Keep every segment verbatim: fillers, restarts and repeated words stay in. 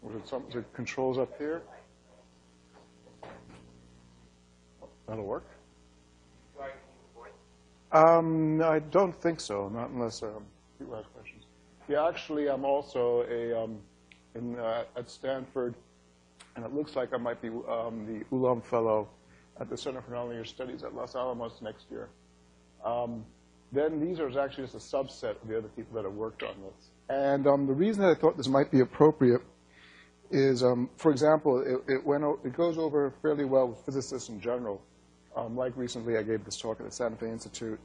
Was it some is it controls up here? That'll work. Um, I don't think so, not unless um, people ask questions. Yeah, actually, I'm also a um, in uh, at Stanford, and it looks like I might be um, the Ulam Fellow at the Center for Nonlinear Studies at Los Alamos next year. Um, then these are actually just a subset of the other people that have worked on this. And um, the reason that I thought this might be appropriate is, um, for example, it, it, went o it goes over fairly well with physicists in general. Um, like recently, I gave this talk at the Santa Fe Institute.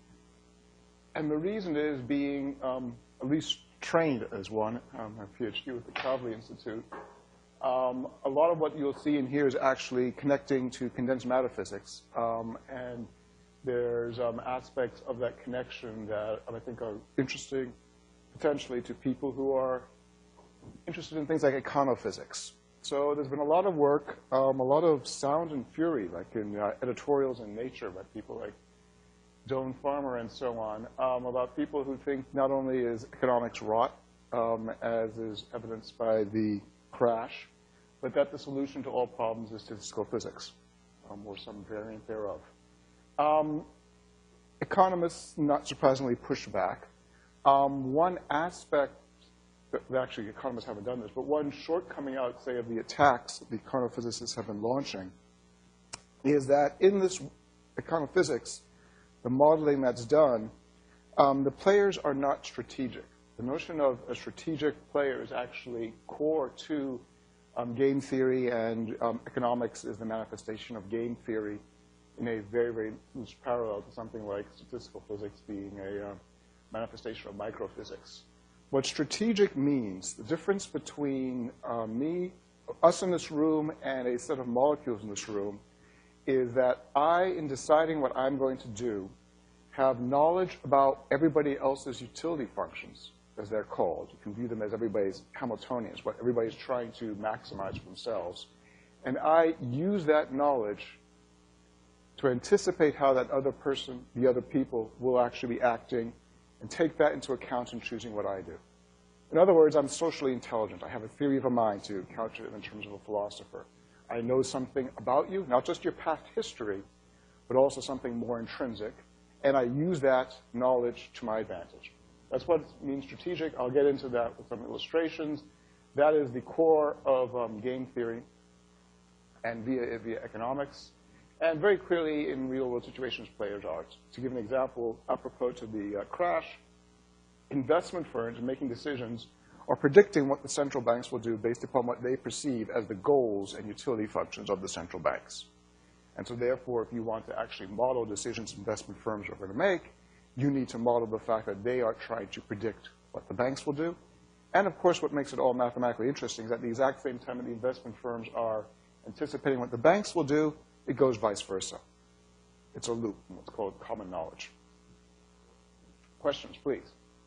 And the reason is being um, at least trained as one, um, my PhD with the Kavli Institute. Um, a lot of what you'll see in here is actually connecting to condensed matter physics. Um, and there's um, aspects of that connection that I think are interesting, potentially, to people who are interested in things like econophysics. So there's been a lot of work, um, a lot of sound and fury, like in uh, editorials in Nature by people like Doane Farmer and so on, um, about people who think not only is economics rot, um, as is evidenced by the crash, but that the solution to all problems is statistical physics, um, or some variant thereof. Um, economists, not surprisingly, push back. Um, one aspect actually, economists haven't done this, but one shortcoming, I would say, of the attacks that the econophysicists have been launching is that in this econophysics, the modeling that's done, um, the players are not strategic. The notion of a strategic player is actually core to um, game theory, and um, economics is the manifestation of game theory in a very, very loose parallel to something like statistical physics being a uh, manifestation of microphysics. What strategic means, the difference between uh, me, us in this room, and a set of molecules in this room, is that I, in deciding what I'm going to do, have knowledge about everybody else's utility functions, as they're called. You can view them as everybody's Hamiltonians, what everybody's trying to maximize for themselves. And I use that knowledge to anticipate how that other person, the other people, will actually be acting, and take that into account in choosing what I do. In other words, I'm socially intelligent. I have a theory of a mind, to couch it in terms of a philosopher. I know something about you, not just your past history, but also something more intrinsic, and I use that knowledge to my advantage. That's what it means strategic. I'll get into that with some illustrations. That is the core of um, game theory and via, via economics. And very clearly in real-world situations, players are. To give an example, apropos to the uh, crash, investment firms in making decisions are predicting what the central banks will do based upon what they perceive as the goals and utility functions of the central banks. And so therefore, if you want to actually model decisions investment firms are going to make, you need to model the fact that they are trying to predict what the banks will do. And of course, what makes it all mathematically interesting is that at the exact same time that the investment firms are anticipating what the banks will do, it goes vice versa. It's a loop, what's called common knowledge. Questions, please.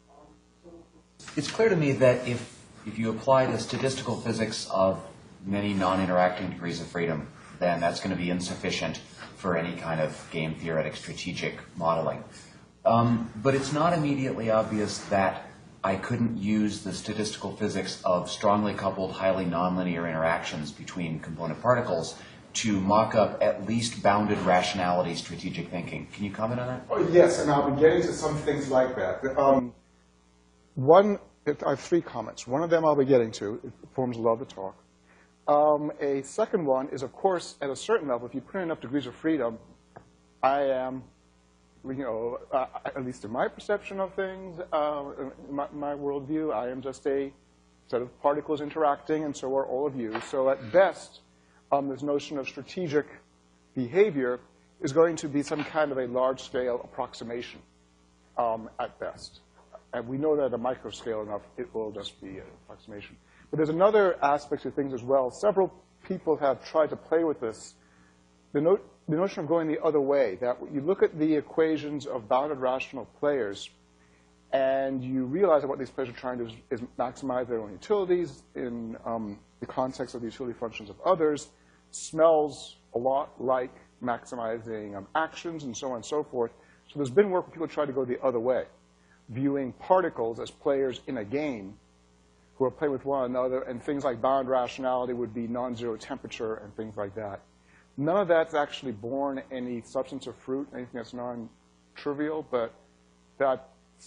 It's clear to me that if, if you apply the statistical physics of many non-interacting degrees of freedom, then that's going to be insufficient for any kind of game theoretic strategic modeling. Um, but it's not immediately obvious that I couldn't use the statistical physics of strongly coupled, highly nonlinear interactions between component particles to mock up at least bounded rationality strategic thinking. Can you comment on that? Oh, yes, and I'll be getting to some things like that. Um, one, I have three comments. One of them I'll be getting to. It forms a lot of the talk. Um, a second one is, of course, at a certain level, if you put in enough degrees of freedom, I am, you know, uh, at least in my perception of things, uh, in my, my worldview, I am just a set of particles interacting, and so are all of you. So at best, um, this notion of strategic behavior is going to be some kind of a large-scale approximation um, at best. And we know that at a micro-scale enough, it will just be an approximation. But there's another aspect of things as well. Several people have tried to play with this. The, no the notion of going the other way, that you look at the equations of bounded rational players, and you realize that what these players are trying to do is, is maximize their own utilities in um, the context of the utility functions of others, smells a lot like maximizing um, actions and so on and so forth. So there's been work where people try to go the other way, viewing particles as players in a game who who are playing with one another, and things like bound rationality would be non-zero temperature and things like that. None of that's actually born any substance or fruit, anything that's non-trivial, but that,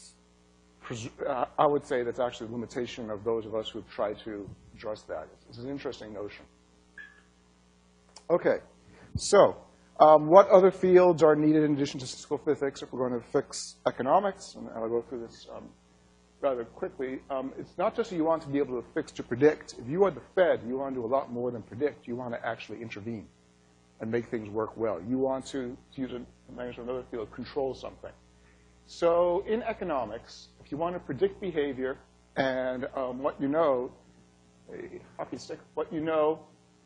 uh, I would say that's actually a limitation of those of us who've tried to address that. It's an interesting notion. Okay, so um, what other fields are needed in addition to statistical physics if we're going to fix economics? And I'll go through this um, rather quickly. Um, it's not just that you want to be able to fix to predict. If you are the Fed, you want to do a lot more than predict. You want to actually intervene and make things work well. You want to, to use a, another field, control something. So in economics, if you want to predict behavior and um, what you know, a hockey stick, what you know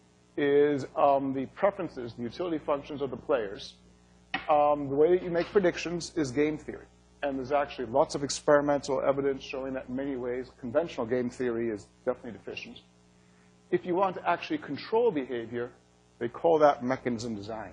is um, the preferences, the utility functions of the players. Um, the way that you make predictions is game theory. And there's actually lots of experimental evidence showing that in many ways, conventional game theory is definitely deficient. If you want to actually control behavior, they call that mechanism design.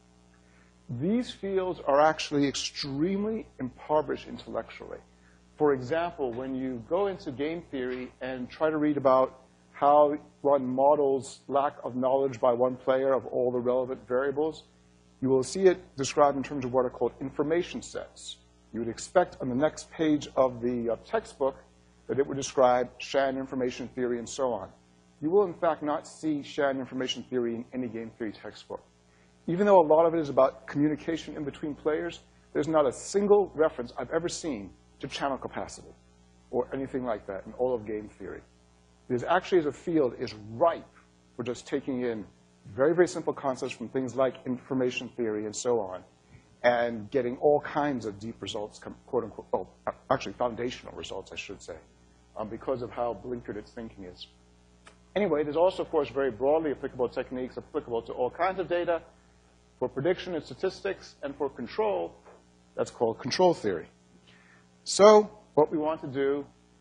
These fields are actually extremely impoverished intellectually. For example, when you go into game theory and try to read about how one models lack of knowledge by one player of all the relevant variables, you will see it described in terms of what are called information sets. You would expect on the next page of the uh, textbook that it would describe Shannon information theory and so on. You will, in fact, not see Shannon information theory in any game theory textbook. Even though a lot of it is about communication in between players, there's not a single reference I've ever seen to channel capacity or anything like that in all of game theory. Because actually, as a field, is ripe for just taking in very, very simple concepts from things like information theory and so on, and getting all kinds of deep results, quote unquote, well, actually foundational results, I should say, um, because of how blinkered its thinking is. Anyway, there's also, of course, very broadly applicable techniques applicable to all kinds of data. For prediction and statistics, and for control, that's called control theory. So what we want to do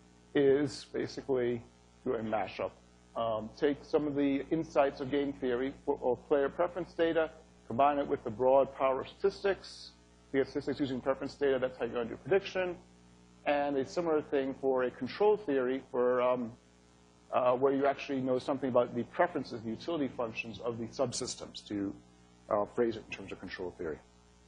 is basically do a mashup. Um, take some of the insights of game theory or, or player preference data, combine it with the broad power of statistics, to get statistics using preference data, that's how you're going to do prediction, and a similar thing for a control theory for um, uh, where you actually know something about the preferences, the utility functions of the subsystems, to uh, phrase it in terms of control theory.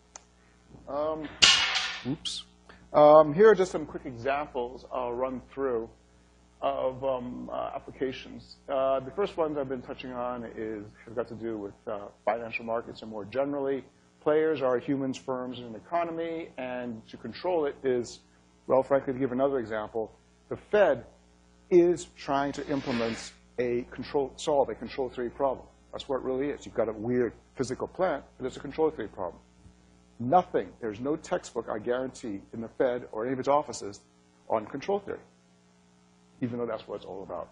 Um, oops. Um, here are just some quick examples I'll run through of um, uh, applications. Uh, the first ones I've been touching on is have got to do with uh, financial markets and more generally. Players are humans, firms, and an economy, and to control it is, well, frankly, to give another example, the Fed is trying to implement a control, solve a control theory problem. That's what it really is. You've got a weird physical plant, but it's a control theory problem. Nothing, there's no textbook, I guarantee, in the Fed or any of its offices on control theory, even though that's what it's all about.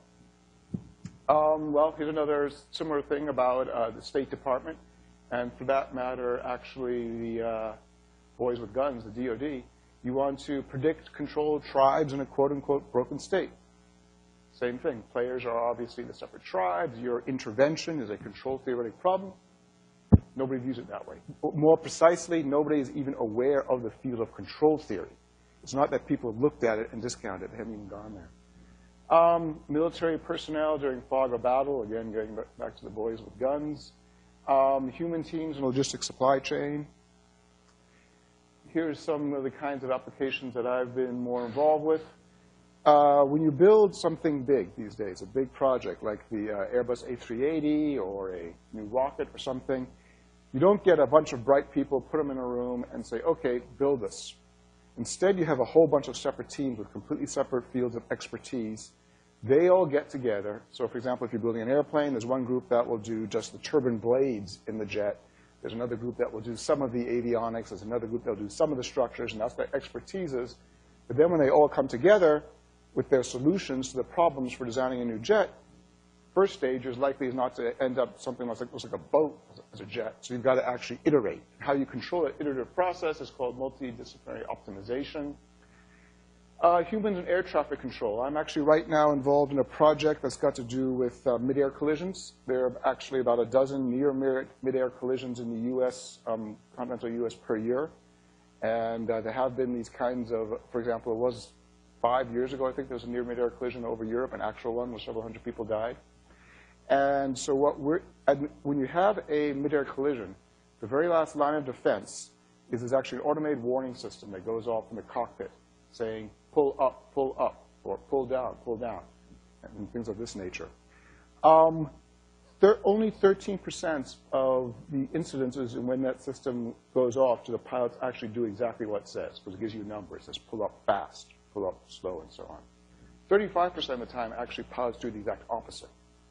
Um, well, here's another similar thing about uh, the State Department, and for that matter, actually the uh, boys with guns, the D O D. You want to predict control tribes in a quote-unquote broken state. Same thing. Players are obviously the separate tribes. Your intervention is a control theoretic problem. Nobody views it that way. More precisely, nobody is even aware of the field of control theory. It's not that people looked at it and discounted it. They haven't even gone there. Um, military personnel during fog of battle, again, going back to the boys with guns. Um, human teams and logistics supply chain. Here's some of the kinds of applications that I've been more involved with. Uh, when you build something big these days, a big project like the uh, Airbus A three eighty or a new rocket or something, you don't get a bunch of bright people, put them in a room, and say, OK, build this. Instead, you have a whole bunch of separate teams with completely separate fields of expertise. They all get together. So, for example, if you're building an airplane, there's one group that will do just the turbine blades in the jet. There's another group that will do some of the avionics. There's another group that will do some of the structures, and that's their expertises. But then when they all come together with their solutions to the problems for designing a new jet, first stage is likely not to end up something that looks like a boat as a jet. So you've got to actually iterate. How you control that iterative process is called multidisciplinary optimization. Uh, humans and air traffic control. I'm actually right now involved in a project that's got to do with uh, mid-air collisions. There are actually about a dozen near mid-air collisions in the U S, um, continental U S per year. And uh, there have been these kinds of, for example, it was five years ago, I think there was a near mid-air collision over Europe, an actual one where several hundred people died. And so what we're, and when you have a mid-air collision, the very last line of defense is there's actually an automated warning system that goes off in the cockpit saying, pull up, pull up, or pull down, pull down, and things of this nature. Um, there, only thirteen percent of the incidences when that system goes off do the pilots actually do exactly what it says, because it gives you a number. It says pull up fast, pull up slow, and so on. thirty-five percent of the time, actually, pilots do the exact opposite.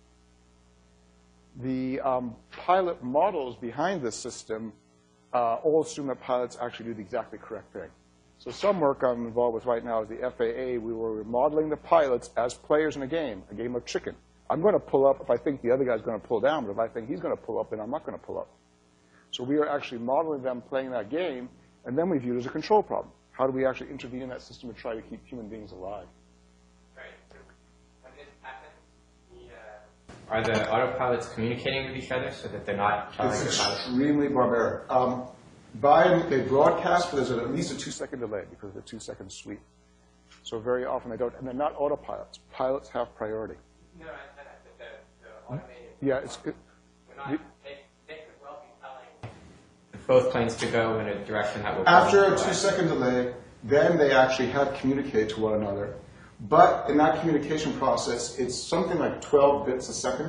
The um, pilot models behind this system uh, all assume that pilots actually do the exactly correct thing. So some work I'm involved with right now is the F A A. We were modeling the pilots as players in a game, a game of chicken. I'm going to pull up if I think the other guy's going to pull down, but if I think he's going to pull up, then I'm not going to pull up. So we are actually modeling them playing that game, and then we view it as a control problem. How do we actually intervene in that system to try to keep human beings alive? Right. So when this happens, the, uh, are the autopilots communicating with each other so that they're not telling It's the pilots? extremely barbaric. Um, by they broadcast, but there's at least a two-second delay because of the two-second sweep. So very often they don't, and they're not autopilots. Pilots have priority. No, I said that, but the, the automated. Yeah, it's. It, We're not, the, they, they could well be telling both planes to go in a direction that will. After a two-second delay, then they actually have communicated to one another. But in that communication process, it's something like twelve bits a second.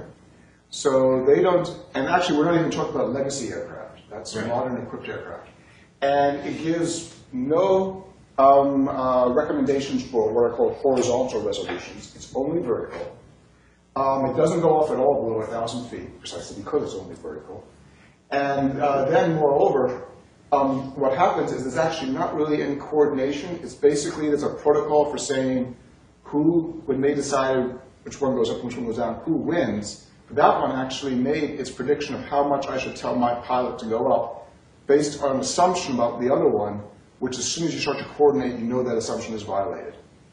So they don't, and actually we're not even talking about legacy aircraft. That's right. Modern equipped aircraft. And it gives no um, uh, recommendations for what are called horizontal resolutions. It's only vertical. Um, it doesn't go off at all below one thousand feet, precisely because it's only vertical. And uh, then, moreover, um, what happens is there's actually not really any coordination. It's basically there's a protocol for saying who, when they decide which one goes up and which one goes down, who wins. But that one actually made its prediction of how much I should tell my pilot to go up based on an assumption about the other one, which as soon as you start to coordinate, you know that assumption is violated.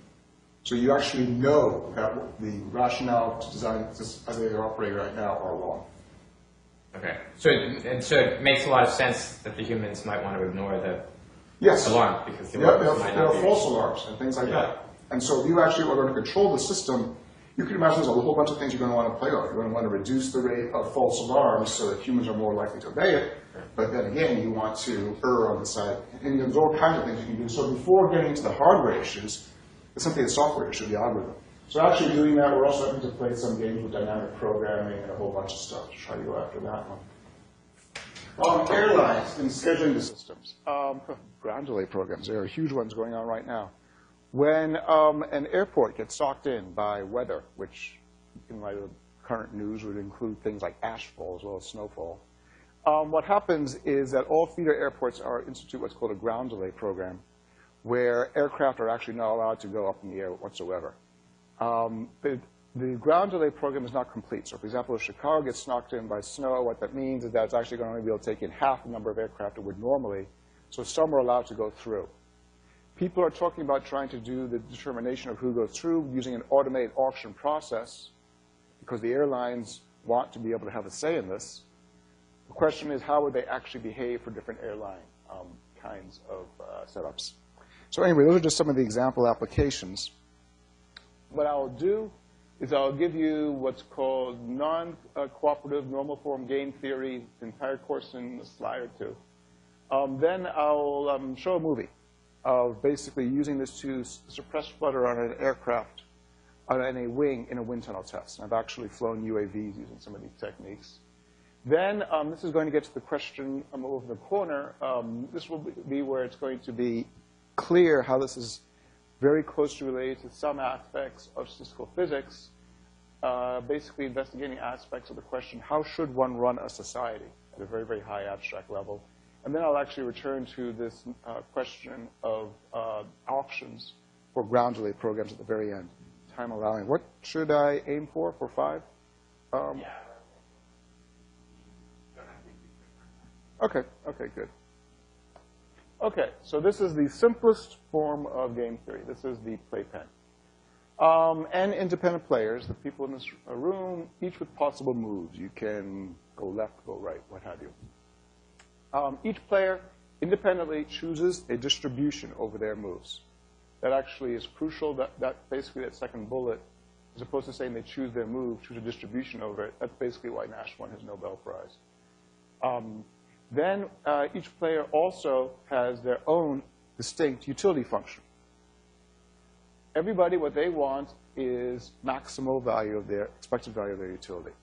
So you actually know that the rationale to design this as they operate right now are wrong. Okay. So, and so it makes a lot of sense that the humans might want to ignore the Yes. alarm because the Yep, alarms there, might there not are be. false alarms and things like Yeah. that. And so if you actually are going to control the system, you can imagine there's a whole bunch of things you're going to want to play on. You're going to want to reduce the rate of false alarms so that humans are more likely to obey it. But then again, you want to err on the side. And there's all kinds of things you can do. So before getting into the hardware issues, it's simply a software issue, the algorithm. So actually doing that, we're also having to play some games with dynamic programming and a whole bunch of stuff to try to go after that one. Um, airlines and scheduling the systems. Um, ground delay programs, there are huge ones going on right now. When um, an airport gets socked in by weather, which in light of current news would include things like ashfall as well as snowfall, um, what happens is that all feeder airports are institute what's called a ground delay program, where aircraft are actually not allowed to go up in the air whatsoever. Um, the, the ground delay program is not complete. So, for example, if Chicago gets knocked in by snow, what that means is that it's actually going to only be able to take in half the number of aircraft it would normally. So some are allowed to go through. People are talking about trying to do the determination of who goes through using an automated auction process because the airlines want to be able to have a say in this. The question is, how would they actually behave for different airline um, kinds of uh, setups? So anyway, those are just some of the example applications. What I'll do is I'll give you what's called non-cooperative normal form game theory, the entire course in a slide or two. Um, then I'll um, show a movie of basically using this to suppress flutter on an aircraft, on a wing in a wind tunnel test. And I've actually flown U A Vs using some of these techniques. Then um, this is going to get to the question um, over the corner. Um, this will be where it's going to be clear how this is very closely related to some aspects of statistical physics, uh, basically investigating aspects of the question, how should one run a society at a very, very high abstract level? And then I'll actually return to this uh, question of uh, auctions for ground delay programs at the very end, time allowing. What should I aim for, for five? Um, Yeah. Okay, okay, good. Okay, so this is the simplest form of game theory. This is the playpen. Um, and independent players, the people in this room, each with possible moves. You can go left, go right, what have you. Um, each player independently chooses a distribution over their moves. that actually is crucial, that, that basically that second bullet, as opposed to saying they choose their move, choose a distribution over it, that's basically why Nash won his Nobel Prize. Um, then uh, each player also has their own distinct utility function. Everybody, what they want is maximal value of their, expected value of their utility.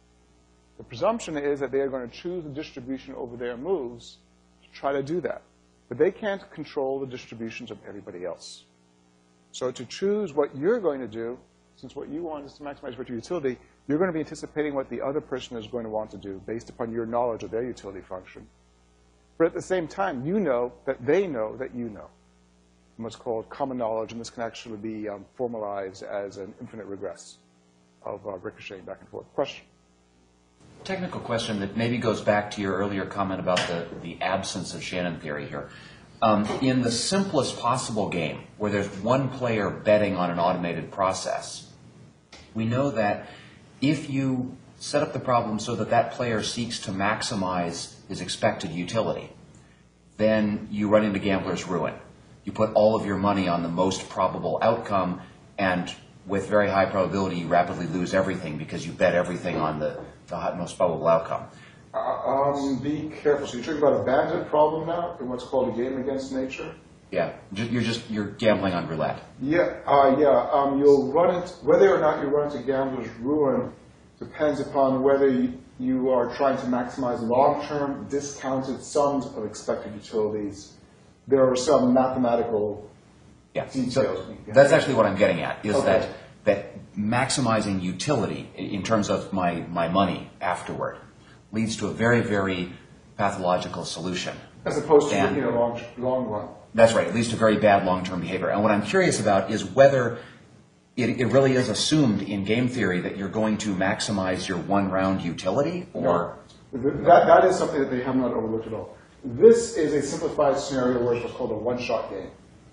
The presumption is that they are going to choose the distribution over their moves to try to do that. But they can't control the distributions of everybody else. So to choose what you're going to do, since what you want is to maximize your utility, you're going to be anticipating what the other person is going to want to do based upon your knowledge of their utility function. But at the same time, you know that they know that you know. And what's called common knowledge, and this can actually be um, formalized as an infinite regress of uh, ricocheting back and forth. Question? Technical question that maybe goes back to your earlier comment about the, the absence of Shannon theory here. Um, in the simplest possible game, where there's one player betting on an automated process, we know that if you set up the problem so that that player seeks to maximize his expected utility, then you run into gambler's ruin. You put all of your money on the most probable outcome, and with very high probability, you rapidly lose everything because you bet everything on the, the most probable outcome. Uh, um, be careful. So you're talking about a bandit problem now in what's called a game against nature? Yeah, you're just you're gambling on roulette. Yeah, uh, yeah. Um, you'll run it. Whether or not you run into gambler's ruin depends upon whether you, you are trying to maximize long-term discounted sums of expected utilities. There are some mathematical yeah. details. So that's actually what I'm getting at. Is okay. that that maximizing utility in terms of my my money afterward leads to a very very pathological solution. As opposed to and, you know long long run. That's right. It leads to very bad long-term behavior. And what I'm curious about is whether it, it really is assumed in game theory that you're going to maximize your one-round utility, or no. that, that is something that they have not overlooked at all. This is a simplified scenario where it's what's called a one-shot game.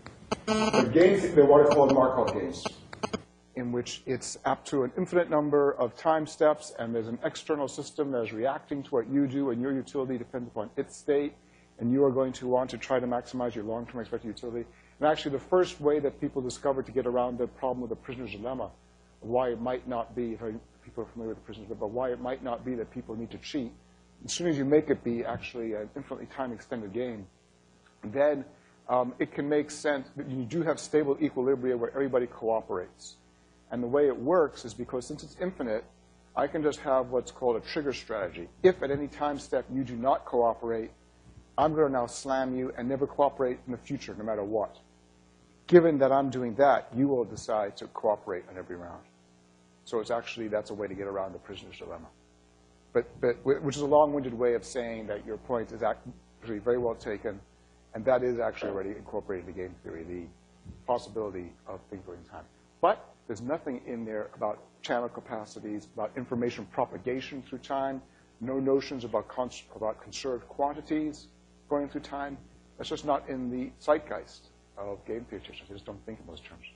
The games, they're what are called Markov games, in which it's up to an infinite number of time steps, and there's an external system that is reacting to what you do, and your utility depends upon its state. And you are going to want to try to maximize your long-term expected utility. And actually, the first way that people discovered to get around the problem of the prisoner's dilemma, why it might not be, if people are familiar with the prisoner's dilemma, but why it might not be that people need to cheat, as soon as you make it be actually an infinitely time-extended game, then um, it can make sense that you do have stable equilibria where everybody cooperates. And the way it works is because since it's infinite, I can just have what's called a trigger strategy. If at any time step you do not cooperate, I'm going to now slam you and never cooperate in the future, no matter what. Given that I'm doing that, you will decide to cooperate on every round. So it's actually, that's a way to get around the prisoner's dilemma. But, but which is a long-winded way of saying that your point is actually very well taken, and that is actually already incorporated in game theory, the possibility of things going in time. But there's nothing in there about channel capacities, about information propagation through time, no notions about, cons about conserved quantities going through time. That's just not in the zeitgeist of game theoreticians. They just don't think in those terms.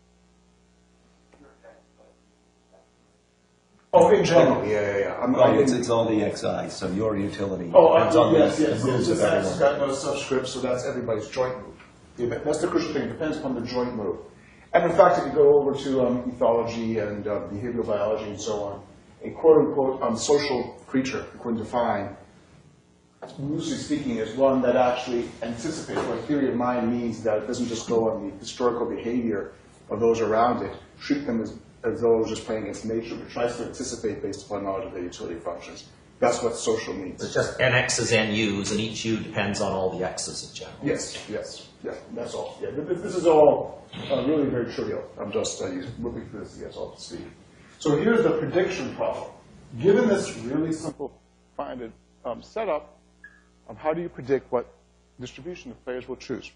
Oh, in general, yeah, yeah, yeah. I'm, Right, it's, it's all the X I, so your utility oh, depends uh, on yes, the, yes, the moves yes, of yes, everyone. got no subscript, so that's everybody's joint move. Yeah, that's the crucial thing. It depends upon the joint move. And in fact, if you go over to um, ethology and uh, behavioral biology and so on, a quote-unquote um, social creature, according to Fine, loosely speaking, is one that actually anticipates what a theory of mind means, that it doesn't just go on the historical behavior of those around it, treat them as, as though just playing against nature, but tries to anticipate based upon knowledge of their utility functions. That's what social means. It's just n x's and u's, and each u depends on all the x's in general. Yes, yes, yeah, that's all. Yeah, this, this is all uh, really very trivial. I'm just uh, looking for this to get all to speed. So here's the prediction problem. Given this really simple finded um, setup, um, how do you predict what distribution the players will choose?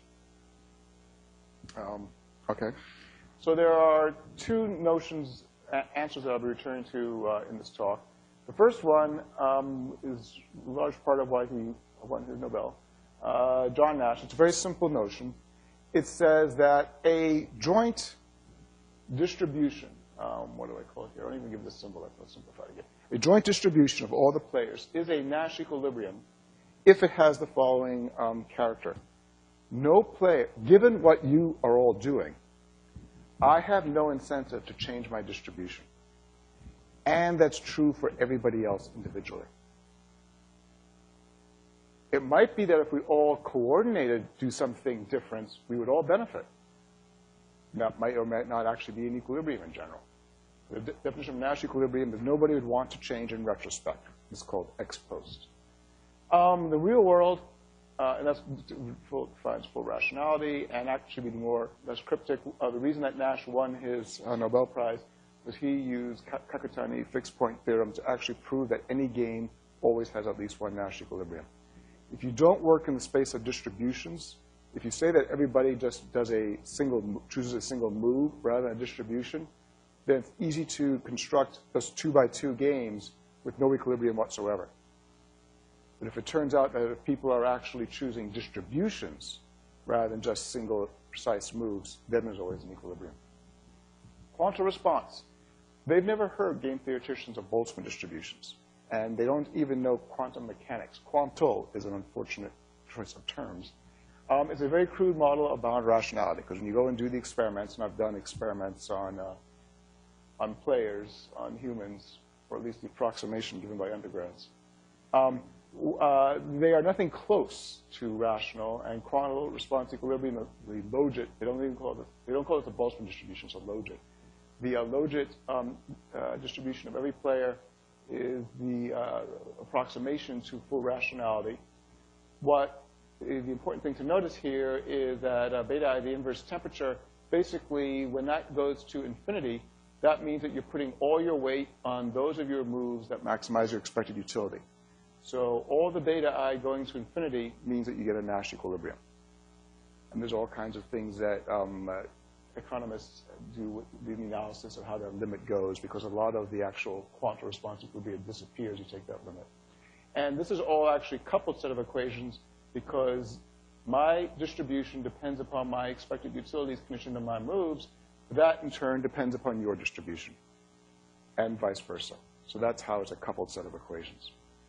Um, okay. So there are two notions, uh, answers that I'll be returning to uh, in this talk. The first one um, is a large part of why he won his Nobel. Uh, John Nash, it's a very simple notion. It says that a joint distribution, um, what do I call it here? I don't even give this symbol, I will simplify it again. A joint distribution of all the players is a Nash equilibrium if it has the following um, character. No player, given what you are all doing, I have no incentive to change my distribution. And that's true for everybody else individually. It might be that if we all coordinated do something different, we would all benefit. That might or might not actually be an equilibrium in general. The de definition of Nash equilibrium is nobody would want to change in retrospect. It's called ex post. Um, the real world, uh, and that's full, defines full rationality, and actually be more less cryptic. Uh, the reason that Nash won his uh, Nobel Prize was he used Kakutani fixed point theorem to actually prove that any game always has at least one Nash equilibrium. If you don't work in the space of distributions, if you say that everybody just does a single, chooses a single move rather than a distribution, then it's easy to construct those two by two games with no equilibrium whatsoever. But if it turns out that if people are actually choosing distributions rather than just single precise moves, then there's always an equilibrium. Quantum response. They've never heard game theoreticians of Boltzmann distributions, and they don't even know quantum mechanics. Quanto is an unfortunate choice of terms. Um, it's a very crude model of bound rationality, because when you go and do the experiments, and I've done experiments on, uh, on players, on humans, or at least the approximation given by undergrads, um, uh, they are nothing close to rational, and quantum response equilibrium, the, the logit, they don't even call it, they don't call it the Boltzmann distribution, it's a logit. The uh, logit um, uh, distribution of every player is the uh, approximation to full rationality. What is the important thing to notice here is that uh, beta I, the inverse temperature, basically when that goes to infinity, that means that you're putting all your weight on those of your moves that maximize your expected utility. So all the beta I going to infinity means that you get a Nash equilibrium. And there's all kinds of things that um, uh, economists do the analysis of how that limit goes, because a lot of the actual quantum response equilibrium disappears, you take that limit. And this is all actually a coupled set of equations, because my distribution depends upon my expected utilities conditioned on my moves. That, in turn, depends upon your distribution, and vice versa. So that's how it's a coupled set of equations.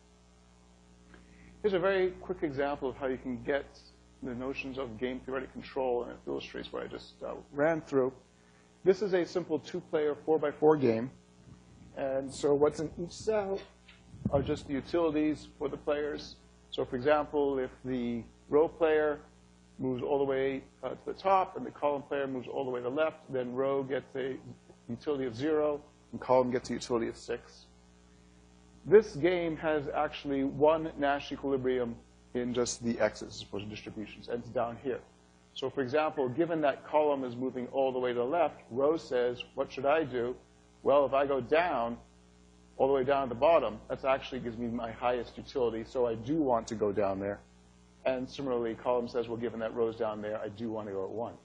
Here's a very quick example of how you can get the notions of game theoretic control, and it illustrates what I just uh, ran through. This is a simple two-player four by four game. And so what's in each cell are just the utilities for the players. So for example, if the row player moves all the way uh, to the top and the column player moves all the way to the left, then row gets a utility of zero and column gets a utility of six. This game has actually one Nash equilibrium in just the x's as opposed to distributions, and it's down here. So for example, given that column is moving all the way to the left, row says, what should I do? Well, if I go down, all the way down to the bottom, that actually gives me my highest utility, so I do want to go down there. And similarly, column says, well, given that row's down there, I do want to go at one.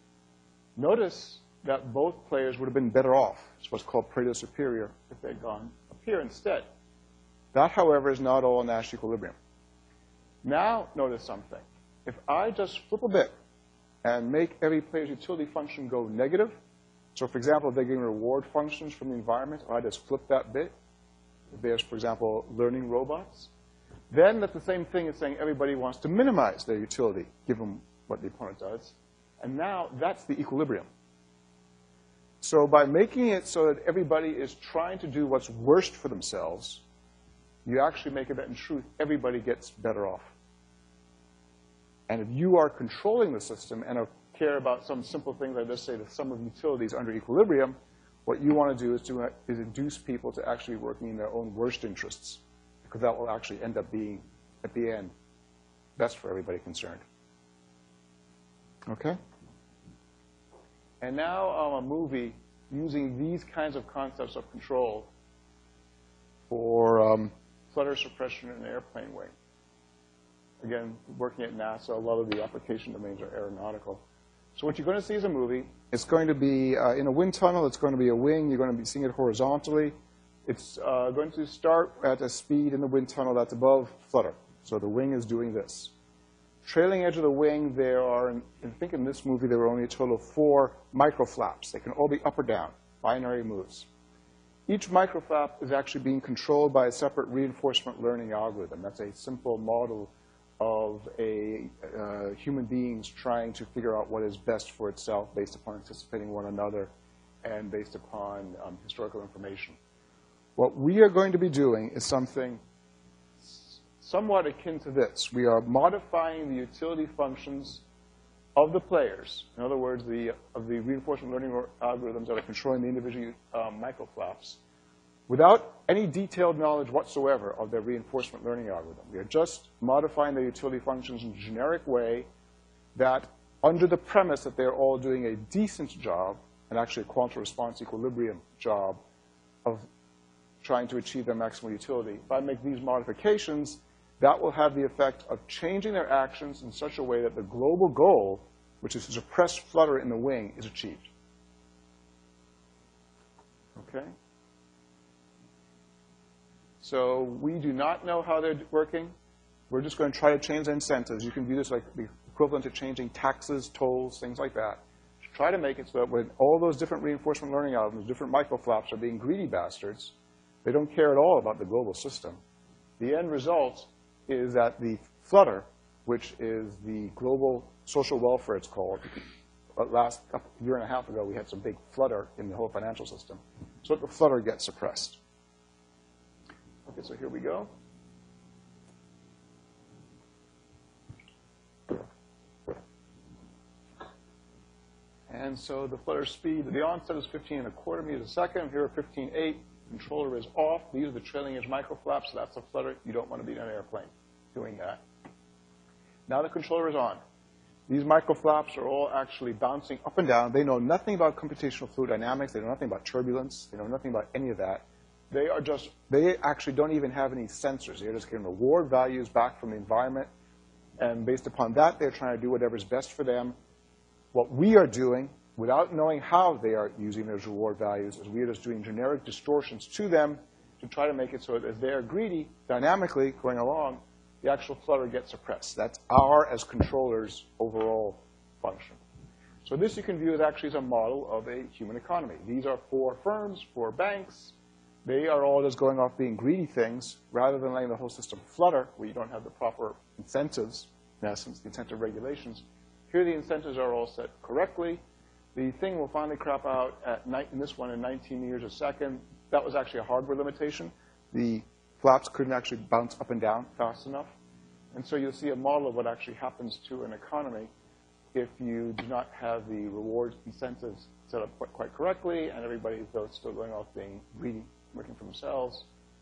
Notice that both players would have been better off. It's what's called Pareto superior if they'd gone up here instead. That, however, is not all Nash equilibrium. Now, notice something. If I just flip a bit and make every player's utility function go negative, so for example, if they're getting reward functions from the environment, I just flip that bit. If there's, for example, learning robots, then that's the same thing as saying everybody wants to minimize their utility, given what the opponent does. And now that's the equilibrium. So by making it so that everybody is trying to do what's worst for themselves, you actually make it that in truth everybody gets better off. And if you are controlling the system and care about some simple things, like let's say the sum of utilities under equilibrium, what you want to do is, to, is induce people to actually working in their own worst interests, because that will actually end up being, at the end, best for everybody concerned. Okay? And now um, a movie using these kinds of concepts of control for um, flutter suppression in an airplane wing. Again, working at NASA, a lot of the application domains are aeronautical. So what you're going to see is a movie. It's going to be uh, in a wind tunnel. It's going to be a wing. You're going to be seeing it horizontally. It's uh, going to start at a speed in the wind tunnel that's above flutter. So the wing is doing this. Trailing edge of the wing, there are, I think in this movie, there were only a total of four microflaps. They can all be up or down, binary moves. Each microflap is actually being controlled by a separate reinforcement learning algorithm. That's a simple model of of a uh, human beings trying to figure out what is best for itself based upon anticipating one another and based upon um, historical information. What we are going to be doing is something somewhat akin to this. We are modifying the utility functions of the players, in other words, the, of the reinforcement learning algorithms that are controlling the individual um, microflaps, without any detailed knowledge whatsoever of their reinforcement learning algorithm. We are just modifying their utility functions in a generic way that, under the premise that they're all doing a decent job, and actually a quantum response equilibrium job, of trying to achieve their maximal utility. If I make these modifications, that will have the effect of changing their actions in such a way that the global goal, which is to suppress flutter in the wing, is achieved. Okay? So we do not know how they're working. We're just going to try to change their incentives. You can view this like the equivalent to changing taxes, tolls, things like that. Try to make it so that when all those different reinforcement learning algorithms, different microflaps are being greedy bastards, they don't care at all about the global system. The end result is that the flutter, which is the global social welfare, it's called. Last year and a half ago, we had some big flutter in the whole financial system. So the flutter gets suppressed. Okay, so here we go. And so the flutter speed, the onset is fifteen and a quarter meters a second. Here, fifteen point eight. Controller is off. These are the trailing edge microflaps, so that's a flutter. You don't want to be in an airplane doing that. Now the controller is on. These microflaps are all actually bouncing up and down. They know nothing about computational fluid dynamics. They know nothing about turbulence. They know nothing about any of that. They are just, they actually don't even have any sensors. They're just getting reward values back from the environment. And based upon that, they're trying to do whatever's best for them. What we are doing, without knowing how they are using those reward values, is we are just doing generic distortions to them to try to make it so that as they are greedy, dynamically going along, the actual flutter gets suppressed. That's our, as controllers, overall function. So this you can view as actually as a model of a human economy. These are four firms, four banks. They are all just going off being greedy things rather than letting the whole system flutter, where you don't have the proper incentives, in essence, the incentive regulations. Here the incentives are all set correctly. The thing will finally crop out at night in this one in nineteen meters a second. That was actually a hardware limitation. The flaps couldn't actually bounce up and down fast enough. And so you'll see a model of what actually happens to an economy if you do not have the reward incentives set up quite, quite correctly, and everybody is though still going off being greedy, working for themselves.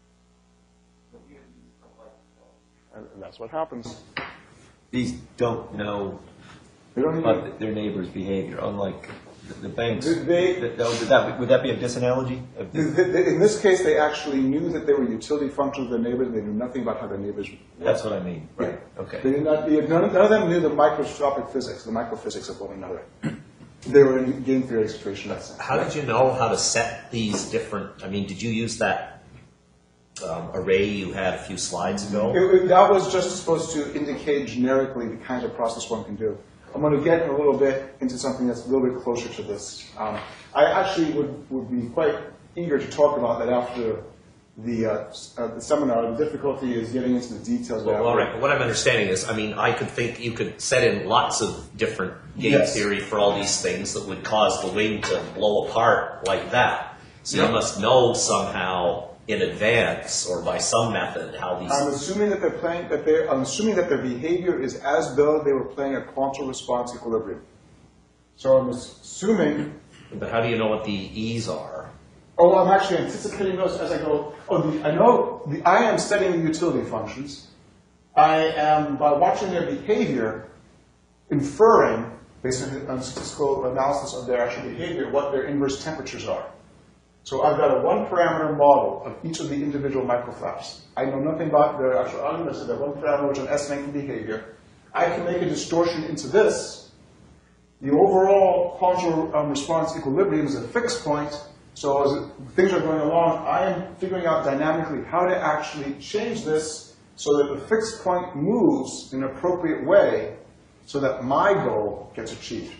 And that's what happens. These don't know They don't about even, their neighbor's behavior, unlike the, the banks. They- That- that- would, that, would that be a disanalogy? Of the- th- th- in this case, they actually knew that they were utility functions of their neighbors, and they knew nothing about how their neighbors worked. That's what I mean. Right. They Okay. did not, they- none, none of them knew the microscopic physics, the microphysics of one another. They were in game theory situation. That's How did you know how to set these different, I mean, did you use that um, array you had a few slides ago? It- it- that was just supposed to indicate generically the kinds of process one can do. I'm going to get in a little bit into something that's a little bit closer to this. Um, I actually would, would be quite eager to talk about that after the, uh, s- uh, the seminar. The difficulty is getting into the details of that. Well, all right, but what I'm understanding is, I mean, I could think you could set in lots of different game Yes. theory for all these things that would cause the wing to blow apart like that. So Yeah. you must know somehow in advance or by some method how these. I'm assuming that they're playing, that they're, I'm assuming that their behavior is as though they were playing a quantum response equilibrium. So I'm assuming, But how do you know what the E's are? oh, I'm actually anticipating those as I go. Oh, the, I know, the, I am studying the utility functions. I am, by watching their behavior, inferring, based on, on statistical analysis of their actual behavior, what their inverse temperatures are. So I've got a one-parameter model of each of the individual microflaps. I know nothing about their actual algorithm. I said that one parameter, which I'm estimating the behavior. I can make a distortion into this. The overall quantum um, response equilibrium is a fixed point. So as it, things are going along, I am figuring out dynamically how to actually change this so that the fixed point moves in an appropriate way so that my goal gets achieved.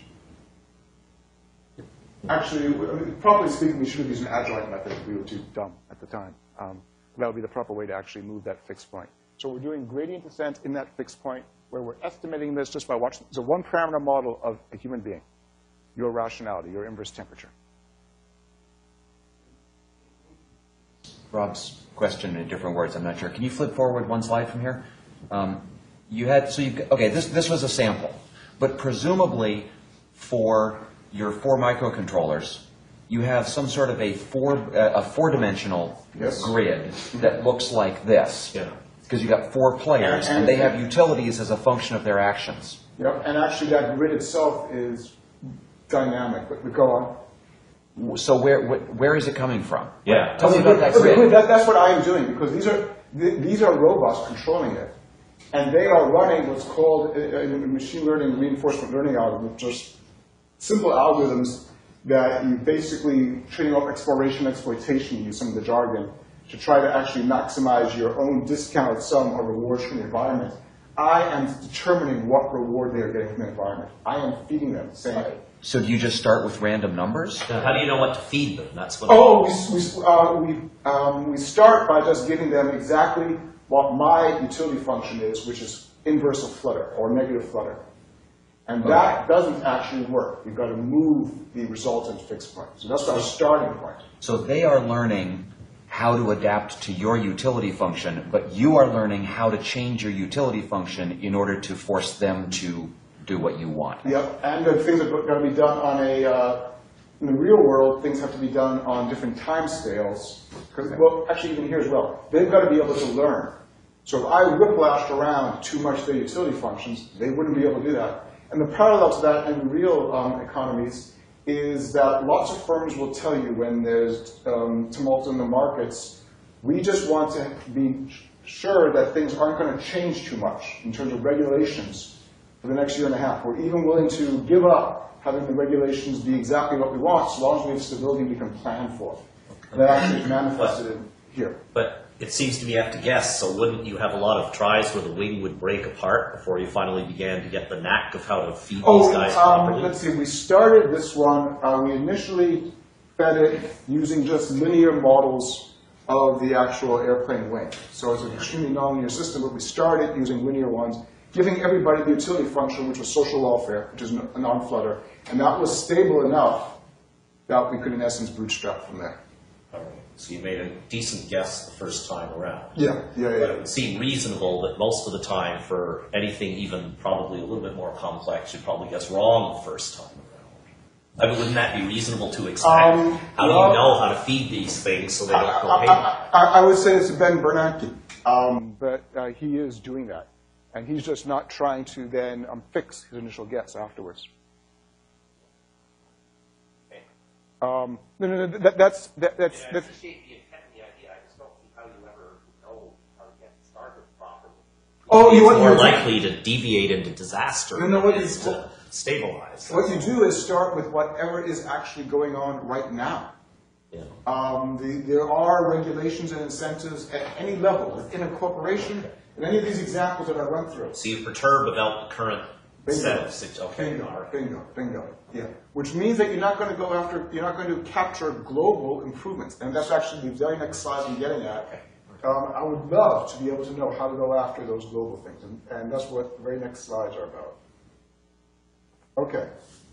Actually, I mean, properly speaking, we should have used an adjoint method. We were too dumb at the time. Um, that would be the proper way to actually move that fixed point. So we're doing gradient descent in that fixed point. where we're estimating this just by watching. It's a one-parameter model of a human being, your rationality, your inverse temperature. Rob's question in different words, I'm not sure. Can you flip forward one slide from here? Um, you had, so you, okay, this, this was a sample, but presumably for your four microcontrollers, you have some sort of a four, uh, a four-dimensional Yes. grid that looks like this. Yeah. Because you've got four players, And- and they have utilities as a function of their actions. Yep. And actually, that grid itself is dynamic. But, but go on. So where, wh- where is it coming from? Yeah. Tell me about that Okay, grid. that, that's what I am doing, because these are, th- these are robots controlling it. And they are running what's called, uh, in machine learning, reinforcement learning algorithms, just simple algorithms that you basically train off exploration, exploitation, use some of the jargon, to try to actually maximize your own discounted sum of rewards from the environment. I am determining what reward they are getting from the environment. I am feeding them, saying, So do you just start with random numbers? Now, how do you know what to feed them? That's what. oh, we, we, uh, we, um, we start by just giving them exactly what my utility function is, which is inverse of flutter, or negative flutter. And that doesn't actually work. You've got to move the resultant fixed point. So that's our starting point. So they are learning how to adapt to your utility function, but you are learning how to change your utility function in order to force them to do what you want. Yep, and the things are going to be done on a, uh, in the real world, things have to be done on different time scales. Because, well, actually even here as well, they've got to be able to learn. So if I whiplashed around too much their utility functions, they wouldn't be able to do that. And the parallel to that in real um, economies is that lots of firms will tell you when there's um, tumult in the markets, we just want to be sure that things aren't going to change too much in terms of regulations for the next year and a half. We're even willing to give up having the regulations be exactly what we want, so long as we have stability we can plan for. And that actually is manifested in here. But it seems to me you have to guess, so wouldn't you have a lot of tries where the wing would break apart before you finally began to get the knack of how to feed Oh, these guys um, properly? let's see, we started this one, uh, we initially fed it using just linear models of the actual airplane wing. So it's an extremely nonlinear system, but we started using linear ones, giving everybody the utility function, which was social welfare, which is a non-flutter, and that was stable enough that we could, in essence, bootstrap from there. All right. So you made a decent guess the first time around. Yeah, yeah, But it yeah. would seem reasonable that most of the time for anything even probably a little bit more complex, you'd probably guess wrong the first time around. I mean, wouldn't that be reasonable to expect? Um, how do well- you know how to feed these things so they don't go I, haywire? I, I, I would say it's Ben Bernanke, um, but uh, he is doing that. And he's just not trying to then um, fix his initial guess afterwards. Um, no, no, no, that, that's, that, that's, I that's, appreciate the intent and the idea. I just don't see how you ever know how to get started properly. oh, you It's want more you- likely to deviate into disaster No, no, what than you- it is to stabilize. What you do is start with whatever is actually going on right now. Yeah. Um, the, there are regulations and incentives at any level, within a corporation, in any of these examples that I went through. So you perturb about the current Bingo. set of sit- okay, Bingo, all right. bingo, bingo, yeah. Which means that you're not going to go after, you're not going to capture global improvements. And that's actually the very next slide I'm getting at. Um, I would love to be able to know how to go after those global things. And, and that's what the very next slides are about. Okay.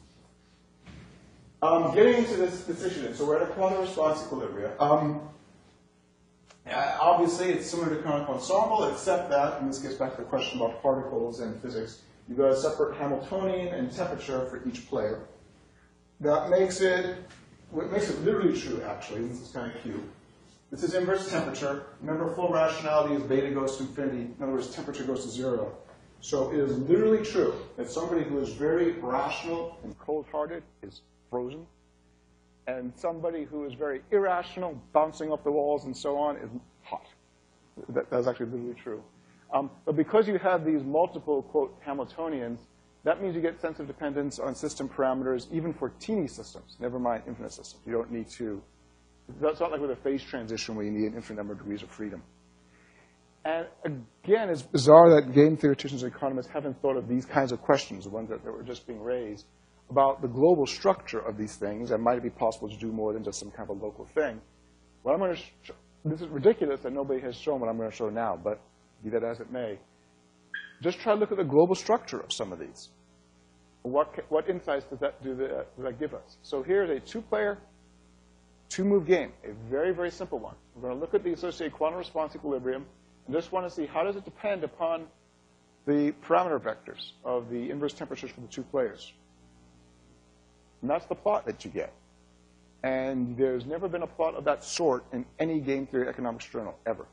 Um, getting into this decision, so we're at a quantum response equilibrium. Um, uh, obviously, it's similar to quantum ensemble, except that, and this gets back to the question about particles and physics, you've got a separate Hamiltonian and temperature for each player. That makes it, what makes it literally true, actually, this is kind of cute. This is inverse temperature. Remember, full rationality is beta goes to infinity. In other words, temperature goes to zero. So it is literally true that somebody who is very rational and cold-hearted is frozen, and somebody who is very irrational, bouncing off the walls and so on, is hot. That, that's actually literally true. Um, but because you have these multiple, quote, Hamiltonians, that means you get sensitive dependence on system parameters, even for teeny systems, never mind infinite systems. You don't need to. That's not like with a phase transition where you need an infinite number of degrees of freedom. And again, it's bizarre that game theoreticians and economists haven't thought of these kinds of questions, the ones that, that were just being raised, about the global structure of these things, and might it be possible to do more than just some kind of a local thing. What I'm going to show, this is ridiculous that nobody has shown what I'm going to show now, but be that as it may. just try to look at the global structure of some of these. What, ca- what insights does that, do that, does that give us? So here's a two-player, two-move game, a very, very simple one. We're going to look at the associated quantum response equilibrium and just want to see how does it depend upon the parameter vectors of the inverse temperatures for the two players. And that's the plot that you get. And there's never been a plot of that sort in any game theory economics journal, ever.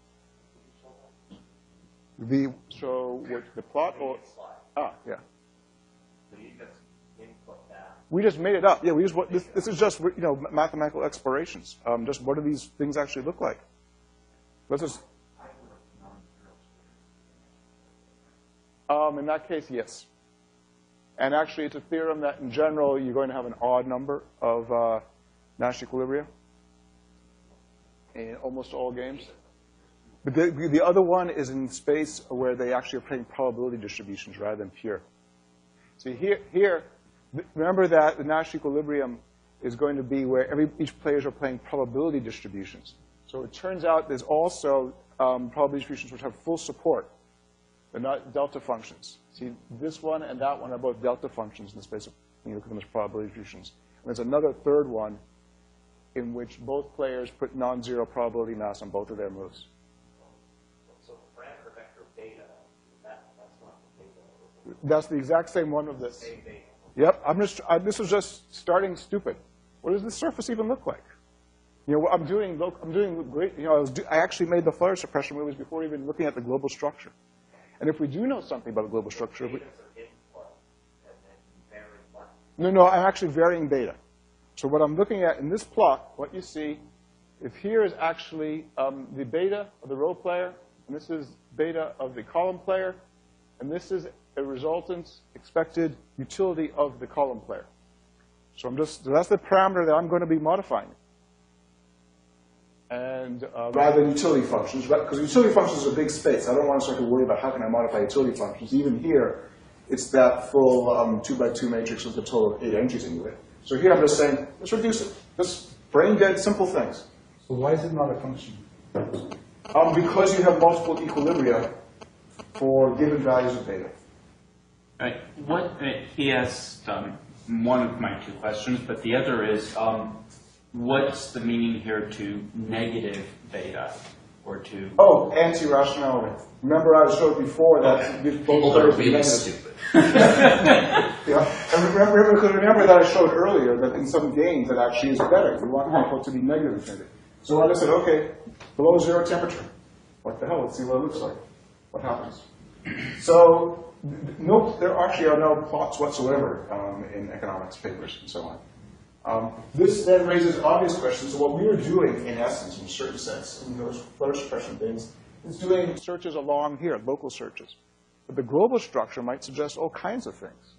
The, so what the plot, or, ah, yeah. We just made it up. Yeah, we just, this, this is just, you know, mathematical explorations. Um, just what do these things actually look like? Let's just, um, in that case, yes. And actually, it's a theorem that, in general, you're going to have an odd number of uh, Nash equilibria in almost all games. But the, the other one is in space where they actually are playing probability distributions rather than pure. See, here, here remember that the Nash equilibrium is going to be where every, each players are playing probability distributions. So it turns out there's also um, probability distributions which have full support. They're not delta functions. See, this one and that one are both delta functions in the space of, when you look at them as probability distributions. And there's another third one in which both players put non-zero probability mass on both of their moves. So the parameter vector beta, that, that's not the beta. That's the exact same one of this. Same beta. Yep, I'm just, I, this is just starting stupid. What does this surface even look like? You know, I'm doing, I'm doing great, you know, I, was do, I actually made the flare suppression movies before even looking at the global structure. And if we do know something about the global structure, we, no, no, I'm actually varying beta. So what I'm looking at in this plot, what you see, if here is actually um, the beta of the row player, and this is beta of the column player, and this is a resultant expected utility of the column player. So I'm just, so that's the parameter that I'm going to be modifying. And uh, rather than utility functions, because utility functions is a big space. I don't want to start to worry about how can I modify utility functions. Even here, it's that full um, two by two matrix with a total of eight entries into it. So here I'm just saying, let's reduce it. Just brain dead, simple things. So why is it not a function? Um, because you have multiple equilibria for given values of beta. Right. What uh, he asked um, one of my two questions, but the other is, um, what's the meaning here to negative beta or to? Oh, anti-rationality. Remember I showed before that these People that are really stupid. Yeah, and remember, remember, remember that I showed earlier that in some games it actually is better. You want people to be negative infinity. So I said, okay, below zero temperature. What the hell? Let's see what it looks like. What happens? So no, there actually are no plots whatsoever um, in economics papers and so on. Um, this then raises obvious questions. So what we were doing, in essence, in a certain sense, in those flare suppression things, is doing searches along here, local searches. But the global structure might suggest all kinds of things.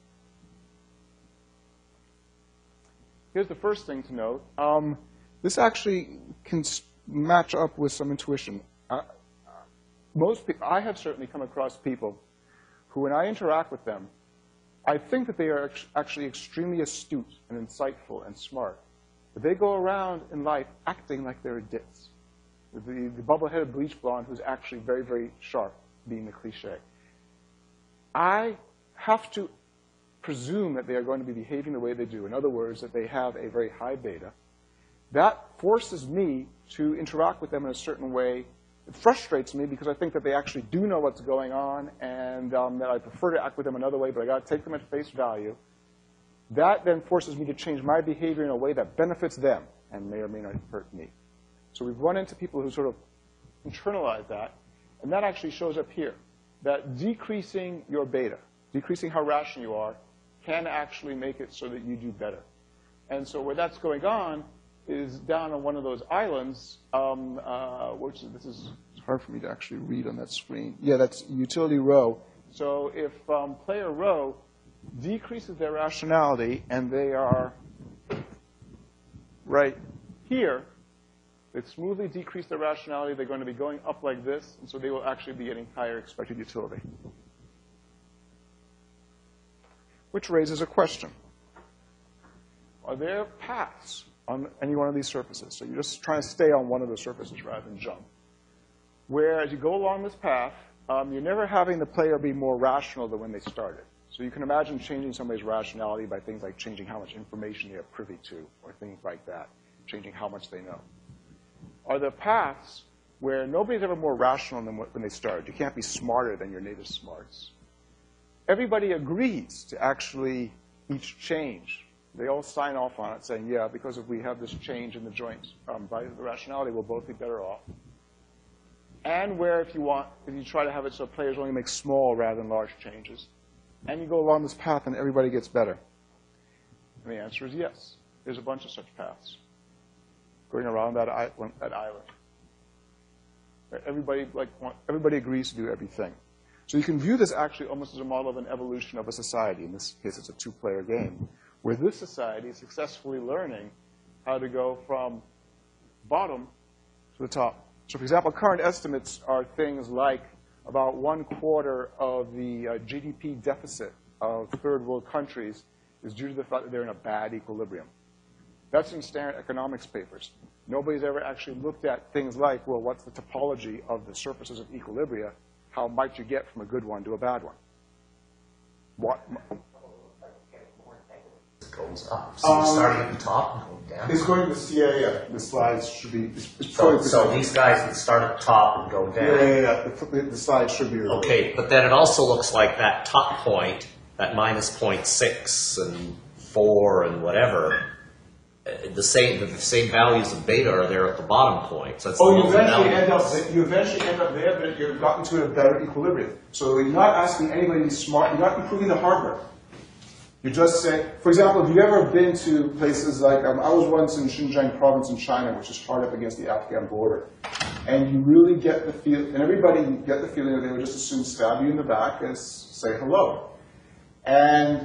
Here's the first thing to note. Um, this actually can match up with some intuition. Uh, most people, I have certainly come across people who, when I interact with them, I think that they are ex actually extremely astute and insightful and smart. But they go around in life acting like they're idiots. The, the bubble-headed bleach blonde who's actually very, very sharp, being the cliche. I have to presume that they are going to be behaving the way they do. In other words, that they have a very high beta. That forces me to interact with them in a certain way. It frustrates me because I think that they actually do know what's going on and um, that I prefer to act with them another way, but I got to take them at face value. That then forces me to change my behavior in a way that benefits them and may or may not hurt me. So we've run into people who sort of internalize that, and that actually shows up here, that decreasing your beta, decreasing how rational you are, can actually make it so that you do better. And so where that's going on is down on one of those islands, um, uh, which this is hard for me to actually read on that screen. Yeah, that's utility row. So if um, player row decreases their rationality and they are right here, they smoothly decrease their rationality, they're going to be going up like this, and so they will actually be getting higher expected utility. Which raises a question. Are there paths on any one of these surfaces? So you're just trying to stay on one of the surfaces rather than jump. Where as you go along this path, um, you're never having the player be more rational than when they started. So you can imagine changing somebody's rationality by things like changing how much information they are privy to, or things like that, changing how much they know. Are the paths where nobody's ever more rational than when they started. You can't be smarter than your native smarts. Everybody agrees to actually each change. They all sign off on it saying, yeah, because if we have this change in the joint um, by the rationality, we'll both be better off. And where if you want, if you try to have it so players only make small rather than large changes, and you go along this path and everybody gets better. And the answer is yes. There's a bunch of such paths going around that, island, that island. Everybody, like, everybody agrees to do everything. So you can view this actually almost as a model of an evolution of a society. In this case, it's a two-player game, where this society is successfully learning how to go from bottom to the top. So, for example, current estimates are things like about one quarter of the uh, G D P deficit of third world countries is due to the fact that they're in a bad equilibrium. That's in standard economics papers. Nobody's ever actually looked at things like, well, what's the topology of the surfaces of equilibria? How might you get from a good one to a bad one? What? It goes up. So Um, you're starting at the top and going down. It's going to see, yeah, yeah. The slides should be. It's, it's So, probably so these guys that start at the top and go Yeah, down. yeah, yeah. The, the, the slides should be. reversed. Okay, but then it also looks like that top point, that minus point six and four and whatever, uh, the same the same values of beta are there at the bottom point. So it's Oh, the you lower eventually values. end up. You eventually end up there, but you've gotten to a better equilibrium. So you're not asking anybody to be smart. You're not improving the hardware. You're just saying, for example, have you ever been to places like, um, I was once in Xinjiang province in China, which is hard up against the Afghan border. And you really get the feel, and everybody get the feeling that they would just as soon stab you in the back as say hello. And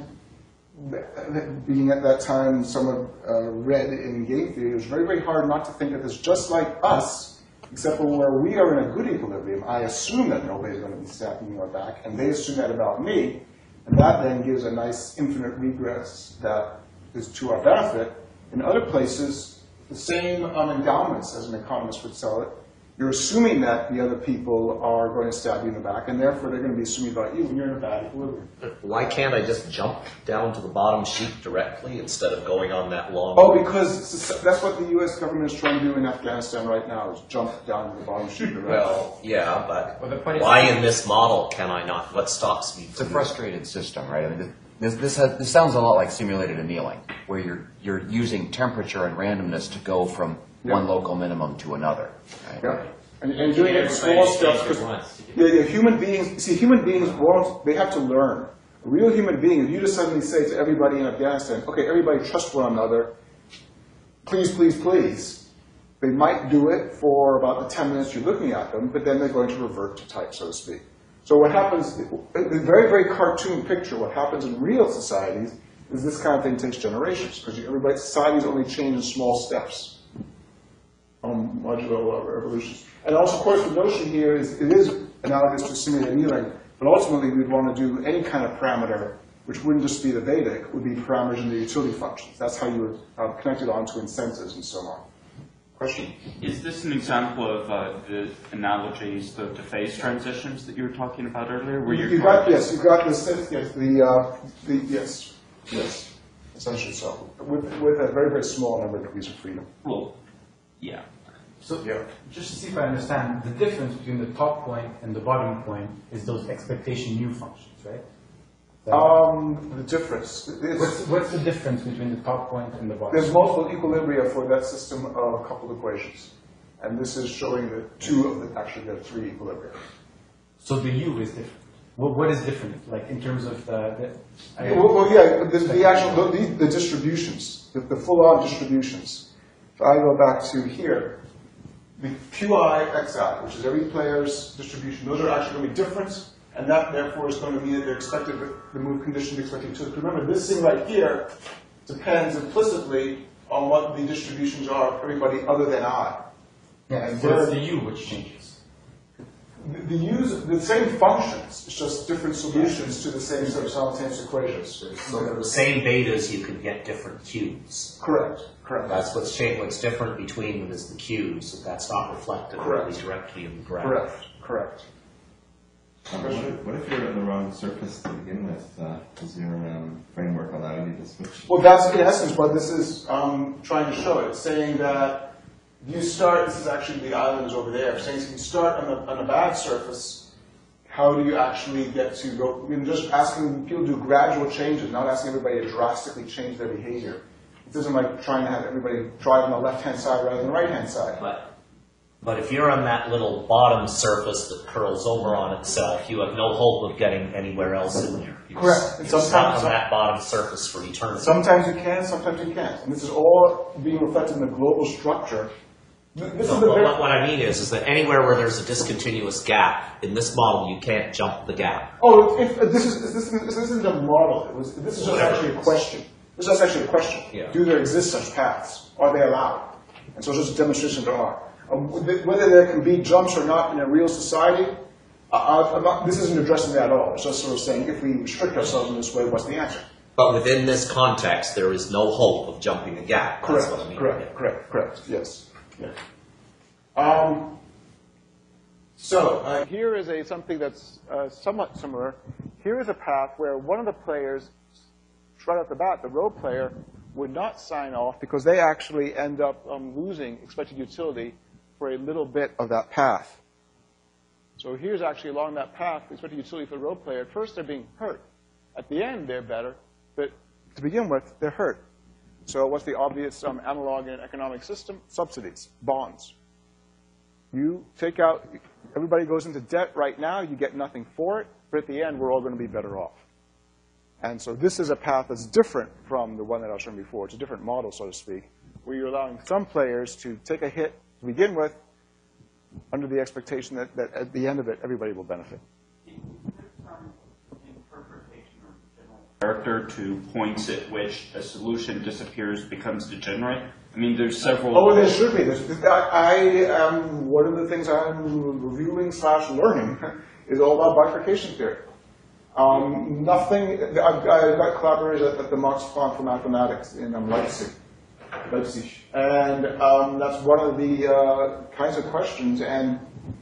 being at that time somewhat uh, read in game theory, it was very, very hard not to think of this just like us, except for where we are in a good equilibrium. I assume that nobody's going to be stabbing me in the back, and they assume that about me. And that then gives a nice infinite regress that is to our benefit. In other places, the same um, endowments as an economist would sell it, you're assuming that the other people are going to stab you in the back, and therefore they're going to be assuming about you when you're in a bad equilibrium. Why can't I just jump down to the bottom sheet directly instead of going on that long? Oh, because that's what the U S government is trying to do in Afghanistan right now, is jump down to the bottom sheet. Right? Well, yeah, but Well, the point is- why in this model can I not? What stops me? It's a frustrated system, right? I mean, this, this, has, this sounds a lot like simulated annealing, where you're, you're using temperature and randomness to go from one Yeah. local minimum to another. Right? Yeah. And, and doing it in Everybody small change steps. at 'Cause- once. Yeah, yeah, human beings, see, human beings won't, they have to learn. A real human being, if you just suddenly say to everybody in Afghanistan, okay, everybody trust one another, please, please, please, they might do it for about the ten minutes you're looking at them, but then they're going to revert to type, so to speak. So what happens, a very, very cartoon picture, what happens in real societies is this kind of thing takes generations, because everybody, societies only change in small steps. Um, modular evolutions. And also, of course, the notion here is it is analogous to simulated annealing, but ultimately we'd want to do any kind of parameter, which wouldn't just be the beta, it would be parameters in the utility functions. That's how you would uh, connect it onto incentives and so on. Question? Is this an example of uh, the analogies, the, the phase transitions that you were talking about earlier? Where you're You got, yes, you got the, sense- yes, the, uh, the, yes, yes, essentially so, with, with a very, very small number of degrees of freedom. Well, yeah. So, just to see if I understand, the difference between the top point and the bottom point is those expectation U functions, right? So Um, the difference, it's, what's, what's the difference between the top point and the bottom? there's multiple equilibria for that system of coupled equations. And this is showing that two of the, actually there are three equilibria. So the U is different. What, what is different, like in terms of the... the I, Well, well, yeah, the, the actual, the, the distributions, the, the full-on distributions. If I go back to here, the Q I, X I, which is every player's distribution, those are actually going to be different, and that therefore is going to mean that they're expected, the move condition is expected to. Remember, this thing right here depends implicitly on what the distributions are of everybody other than I. yeah, and so it's there- the U which changes. The, the use, the same functions, it's just different solutions to the same sort of simultaneous equations. So for the same betas, you can get different Qs. Correct, correct. That's what's changed. What's different between them is the Qs. So that's not reflected Correct. really directly in the graph. Correct, correct. Um, what, if, what if you're on the wrong surface to begin with? Uh, does your um, framework allow you to switch? Well, that's in essence what this is um, trying to show. It's saying that you start, this is actually the islands over there, saying if you start on a, on a bad surface, how do you actually get to go, you know, just asking people to do gradual changes, not asking everybody to drastically change their behavior. It isn't like trying to have everybody drive on the left-hand side rather than the right-hand side. But, but if you're on that little bottom surface that curls over on itself, you have no hope of getting anywhere else in there. You're Correct. You're Sometimes- stuck on that bottom surface for eternity. Sometimes you can, sometimes you can't. And this is all being reflected in the global structure. This No, is the but very, what, what I mean is, is that anywhere where there's a discontinuous gap, in this model, you can't jump the gap. oh, if, if, this, is, this, isn't, this isn't a model. It was, this is just Whatever. actually a question. This is actually a question. Yeah. Do there exist such paths? Are they allowed? And so it's just a demonstration there are. Um, whether there can be jumps or not in a real society, uh, I'm not, this isn't addressing that at all. It's just sort of saying if we restrict ourselves in this way, what's the answer? But within this context, there is no hope of jumping a gap. That's Correct, what I mean. correct, correct, correct, yes. Yeah. Um, so, uh, here is a, something that's uh, somewhat similar. Here is a path where one of the players, right off the bat, the row player, would not sign off because they actually end up um, losing expected utility for a little bit of that path. So here's actually along that path, expected utility for the row player. At first, they're being hurt. At the end, they're better. But to begin with, they're hurt. So what's the obvious um, analog in an economic system? Subsidies, bonds. You take out, everybody goes into debt right now, you get nothing for it, but at the end, we're all going to be better off. And so this is a path that's different from the one that I was showing before. It's a different model, so to speak, where you're allowing some players to take a hit to begin with under the expectation that, that at the end of it, everybody will benefit. Character to points at which a solution disappears becomes degenerate? I mean, there's several. Oh, there should be. There's, I, I um, one of the things I'm reviewing slash learning is all about bifurcation theory. Um, nothing. I've, I've got collaborators at, at the Max Planck for Mathematics in um, Leipzig, Leipzig, and um, that's one of the uh, kinds of questions. And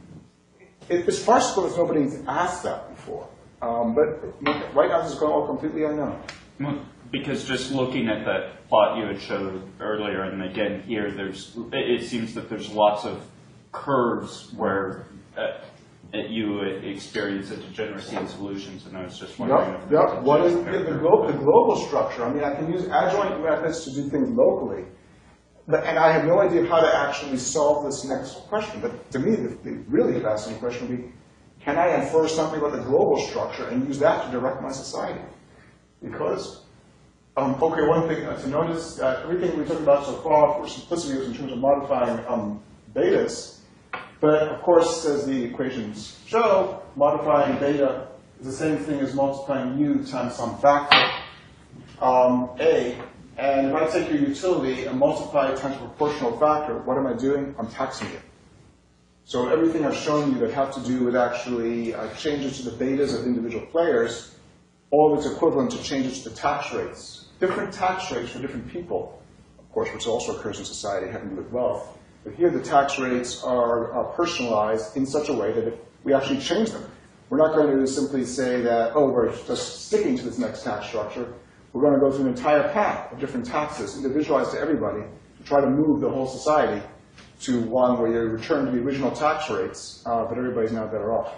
it, it's farcical that nobody's asked that before. Um, but right now, this is all completely unknown. Because just looking at that plot you had showed earlier, and again here, there's it seems that there's lots of curves where uh, you experience a degeneracy in solutions, and I was just wondering Yep, if yep. What is the, the, glo the global structure? I mean, I can use adjoint methods to do things locally, but, and I have no idea how to actually solve this next question. But to me, the, the really fascinating question would be, can I infer something about the global structure and use that to direct my society? Because, um, okay, one thing uh, to notice, uh, everything we talked about so far for simplicity was in terms of modifying um, betas. But of course, as the equations show, modifying beta is the same thing as multiplying u times some factor, um, a. And if I take your utility and multiply it times a proportional factor, what am I doing? I'm taxing it. So everything I've shown you that have to do with actually uh, changes to the betas of individual players, all of it's equivalent to changes to the tax rates. Different tax rates for different people, of course, which also occurs in society having to do with wealth. But here the tax rates are, are personalized in such a way that if we actually change them, we're not going to simply say that, oh, we're just sticking to this next tax structure. We're going to go through an entire path of different taxes, individualized to everybody, to try to move the whole society to one where you return to the original tax rates, uh, but everybody's now better off.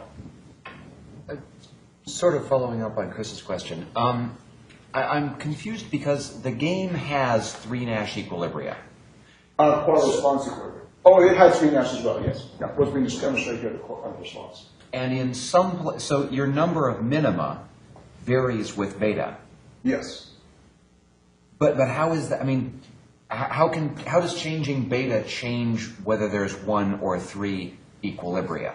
Uh, sort of following up on Chris's question, um, I, I'm confused because the game has three Nash equilibria. Uh, quantum response equilibrium. Oh, it has three Nash as well, yes. Yeah, what's being demonstrated here, the quantum response. And in some, pla so your number of minima varies with beta. Yes. But but how is that? I mean, how can how does changing beta change whether there's one or three equilibria?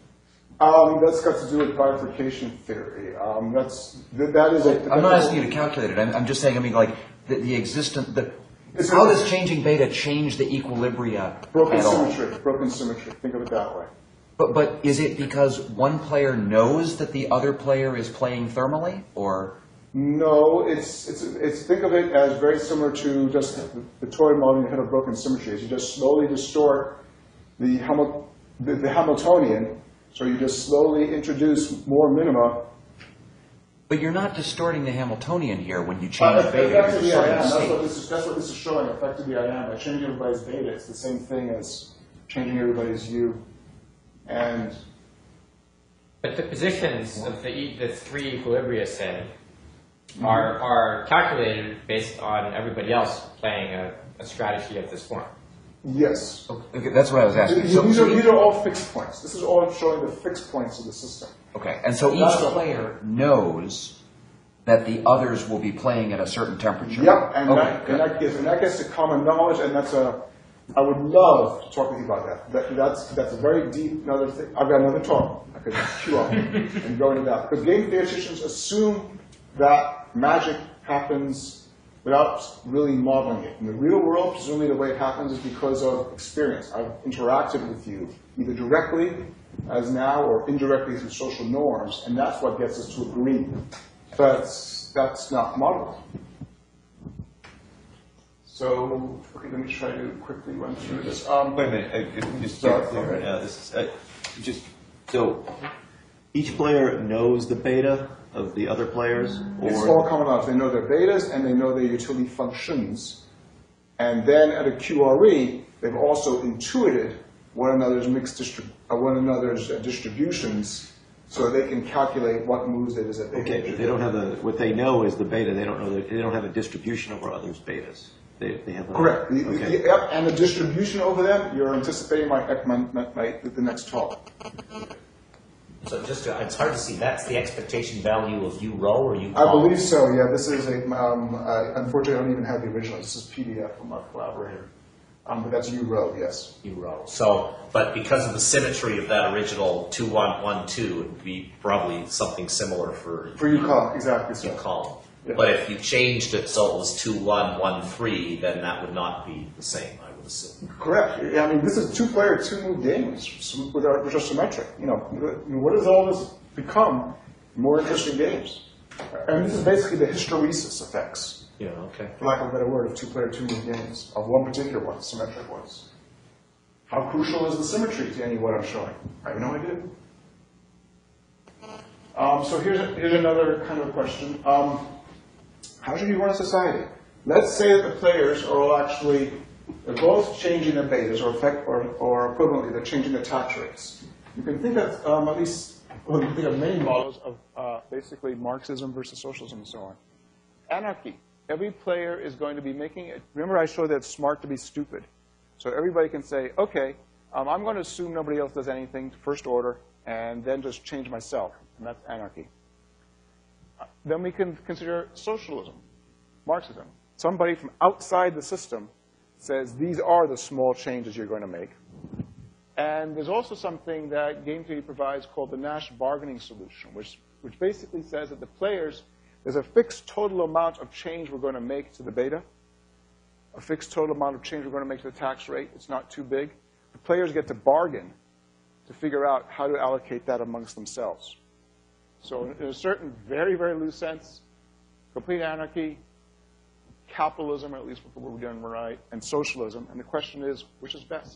Um, that's got to do with bifurcation theory. Um, that's that, that is. A, I'm not asking you to calculate it. I'm, I'm just saying. I mean, like the, the existent. The, It's how a- does changing beta change the equilibria Broken at all? symmetry. Broken symmetry. Think of it that way. But but is it because one player knows that the other player is playing thermally, or? No, it's, it's, it's, think of it as very similar to just the, the toy model in the head of broken symmetry. Is you just slowly distort the, Hamil, the, the Hamiltonian So you just slowly introduce more minima. But you're not distorting the Hamiltonian here when you change Uh, beta. You're effectively, I distorting am. the That's state. what, this is, that's what this is showing. Effectively, I am. By changing everybody's beta, it's the same thing as changing everybody's u. And But the positions of the, e- the three equilibria, say, are, are calculated based on everybody else playing a, a strategy of this form. yes. Okay, that's what I was asking. These, So, these so are, each- these are all fixed points. This is all showing the fixed points of the system. okay, and so each That's all. player knows that the others will be playing at a certain temperature. Yep, and, okay, that, good. and, that gets, and that gets to common knowledge, and that's a, I would love to talk with you about that. that that's, that's a very deep, another thing. I've got another talk. I could queue up and go into that. Because game theoreticians assume that magic happens without really modeling it. In the real world, presumably the way it happens is because of experience. I've interacted with you, either directly, as now, or indirectly through social norms, and that's what gets us to agree. But that's not modeled. So, okay, let me try to quickly run through this. Um, Wait a minute, uh, if we just Sorry. get clear right now, this is, uh, just, so, each player knows the beta of the other players? It's Or all common knowledge. They know their betas and they know their utility functions. And then at a Q R E, they've also intuited one another's mixed distrib- uh, one another's uh, distributions, so they can calculate what moves it is that they Okay, can but they don't have a, what they know is the beta, they don't know, the- they don't have a distribution over others' betas. They, they have a. Correct. The- the- Okay. Yep, and the distribution over them, you're anticipating my, my, my, my the next talk. So just, to, it's hard to see, that's the expectation value of u rho or u I column? believe so, yeah. This is a, um, I, unfortunately, I don't even have the original. This is P D F from our collaborator. Um, but that's U row, yes. U rho. So, but because of the symmetry of that original two one one two, it would be probably something similar for For U column, exactly so. u column. Yeah. But if you changed it so it was two one one three, then that would not be the same, I would assume. Correct. Yeah, I mean, this is two-player, two-move games which are, which are symmetric. You know, what does all this become? More interesting games. And this is basically the hysteresis effects, Yeah, okay. for lack of a better word, of two-player, two-move games, of one particular one, symmetric ones. How crucial is the symmetry to any of what I'm showing? I have no idea. Um, so here's, a, here's another kind of question. Um, how should you run a society? Let's say that the players are all actually, they're both changing their betas, or, effect, or, or equivalently, they're changing their tax rates. You can think of um, at least, well, you can think of many models of uh, basically Marxism versus socialism and so on. Anarchy. Every player is going to be making it. Remember I showed that it's smart to be stupid. So everybody can say, okay, um, I'm going to assume nobody else does anything, first order, and then just change myself. And that's anarchy. Uh, then we can consider socialism, Marxism. Somebody from outside the system says these are the small changes you're going to make. And there's also something that game theory provides called the Nash bargaining solution, which, which basically says that the players, there's a fixed total amount of change we're going to make to the beta, a fixed total amount of change we're going to make to the tax rate. It's not too big. The players get to bargain to figure out how to allocate that amongst themselves. So in a certain very, very loose sense, complete anarchy, capitalism, or at least what we're doing right, and socialism. And the question is, which is best?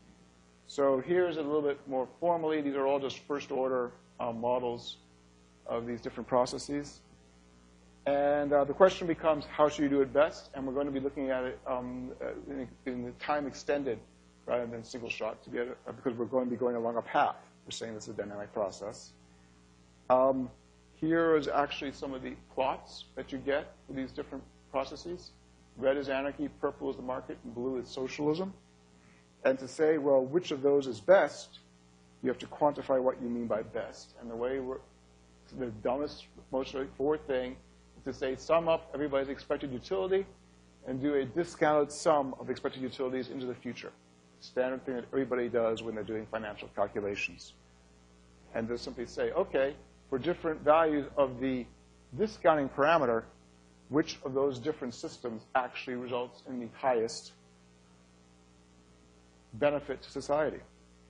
So here's a little bit more formally. These are all just first order uh, models of these different processes. And uh, the question becomes, how should you do it best? And we're going to be looking at it um, in, in the time extended rather than single shot to get it, uh, because we're going to be going along a path. We're saying this is a dynamic process. Um, here is actually some of the plots that you get for these different processes. Red is anarchy, purple is the market, and blue is socialism. And to say, well, which of those is best, you have to quantify what you mean by best. And the way we're, the dumbest, most straightforward thing is to say, sum up everybody's expected utility and do a discounted sum of expected utilities into the future. Standard thing that everybody does when they're doing financial calculations. And just simply say, okay, for different values of the discounting parameter, which of those different systems actually results in the highest benefit to society.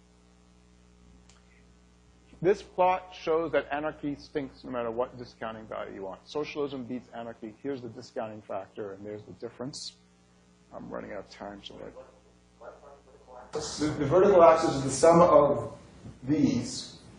This plot shows that anarchy stinks no matter what discounting value you want. Socialism beats anarchy. Here's the discounting factor, and there's the difference. I'm running out of time, so I... The, the vertical axis is the sum of these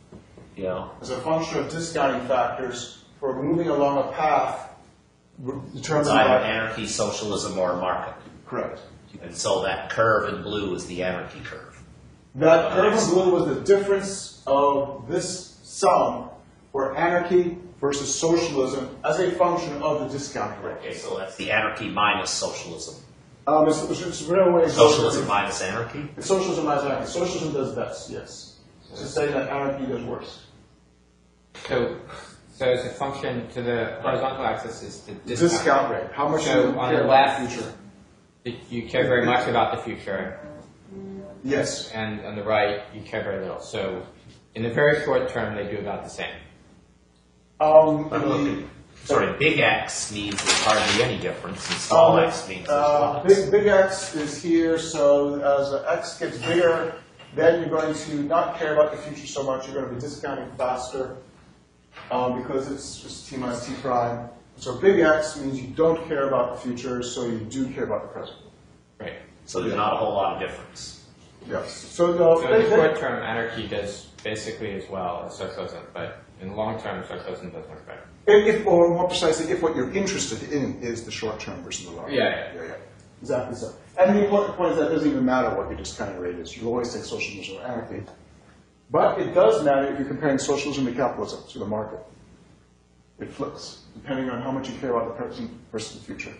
Yeah. as a function of discounting factors for moving along a path determined It's either by... anarchy, socialism, or market. Correct. And so that curve in blue is the anarchy curve. That curve in blue was the difference of this sum for anarchy versus socialism as a function of the discounting rate. Okay, so that's the anarchy minus socialism. Um, it's, it's, it's a real way of Socialism minus anarchy? It's socialism minus anarchy. Socialism does best, yes. To say that anarchy does worse. So, so as a function to the horizontal axis is the The discount, discount rate. How much So do you on care the about left- the future? You care very much about the future, Yes. and on the right, you care very little. So in the very short term, they do about the same. Um, I'm in the- looking. Sorry, big X means there's hardly any difference, and small Um, x means there's uh, lots. big, big X is here, so as uh, X gets bigger, then you're going to not care about the future so much. You're going to be discounting faster um, because it's just T minus T prime. So big X means you don't care about the future, so you do care about the present. Right. So there's not a whole lot of difference. Yes. So, uh, So big- in the big- short term, anarchy does basically as well as socialism, but in the long term, socialism does much better. If, if, or more precisely, if what you're interested in is the short term versus the long term. Yeah, yeah, yeah. Exactly so. And the important point is that it doesn't even matter what your discounting rate is. You always take socialism or anarchy. But it does matter if you're comparing socialism to capitalism, to the market. It flips, depending on how much you care about the present versus the future.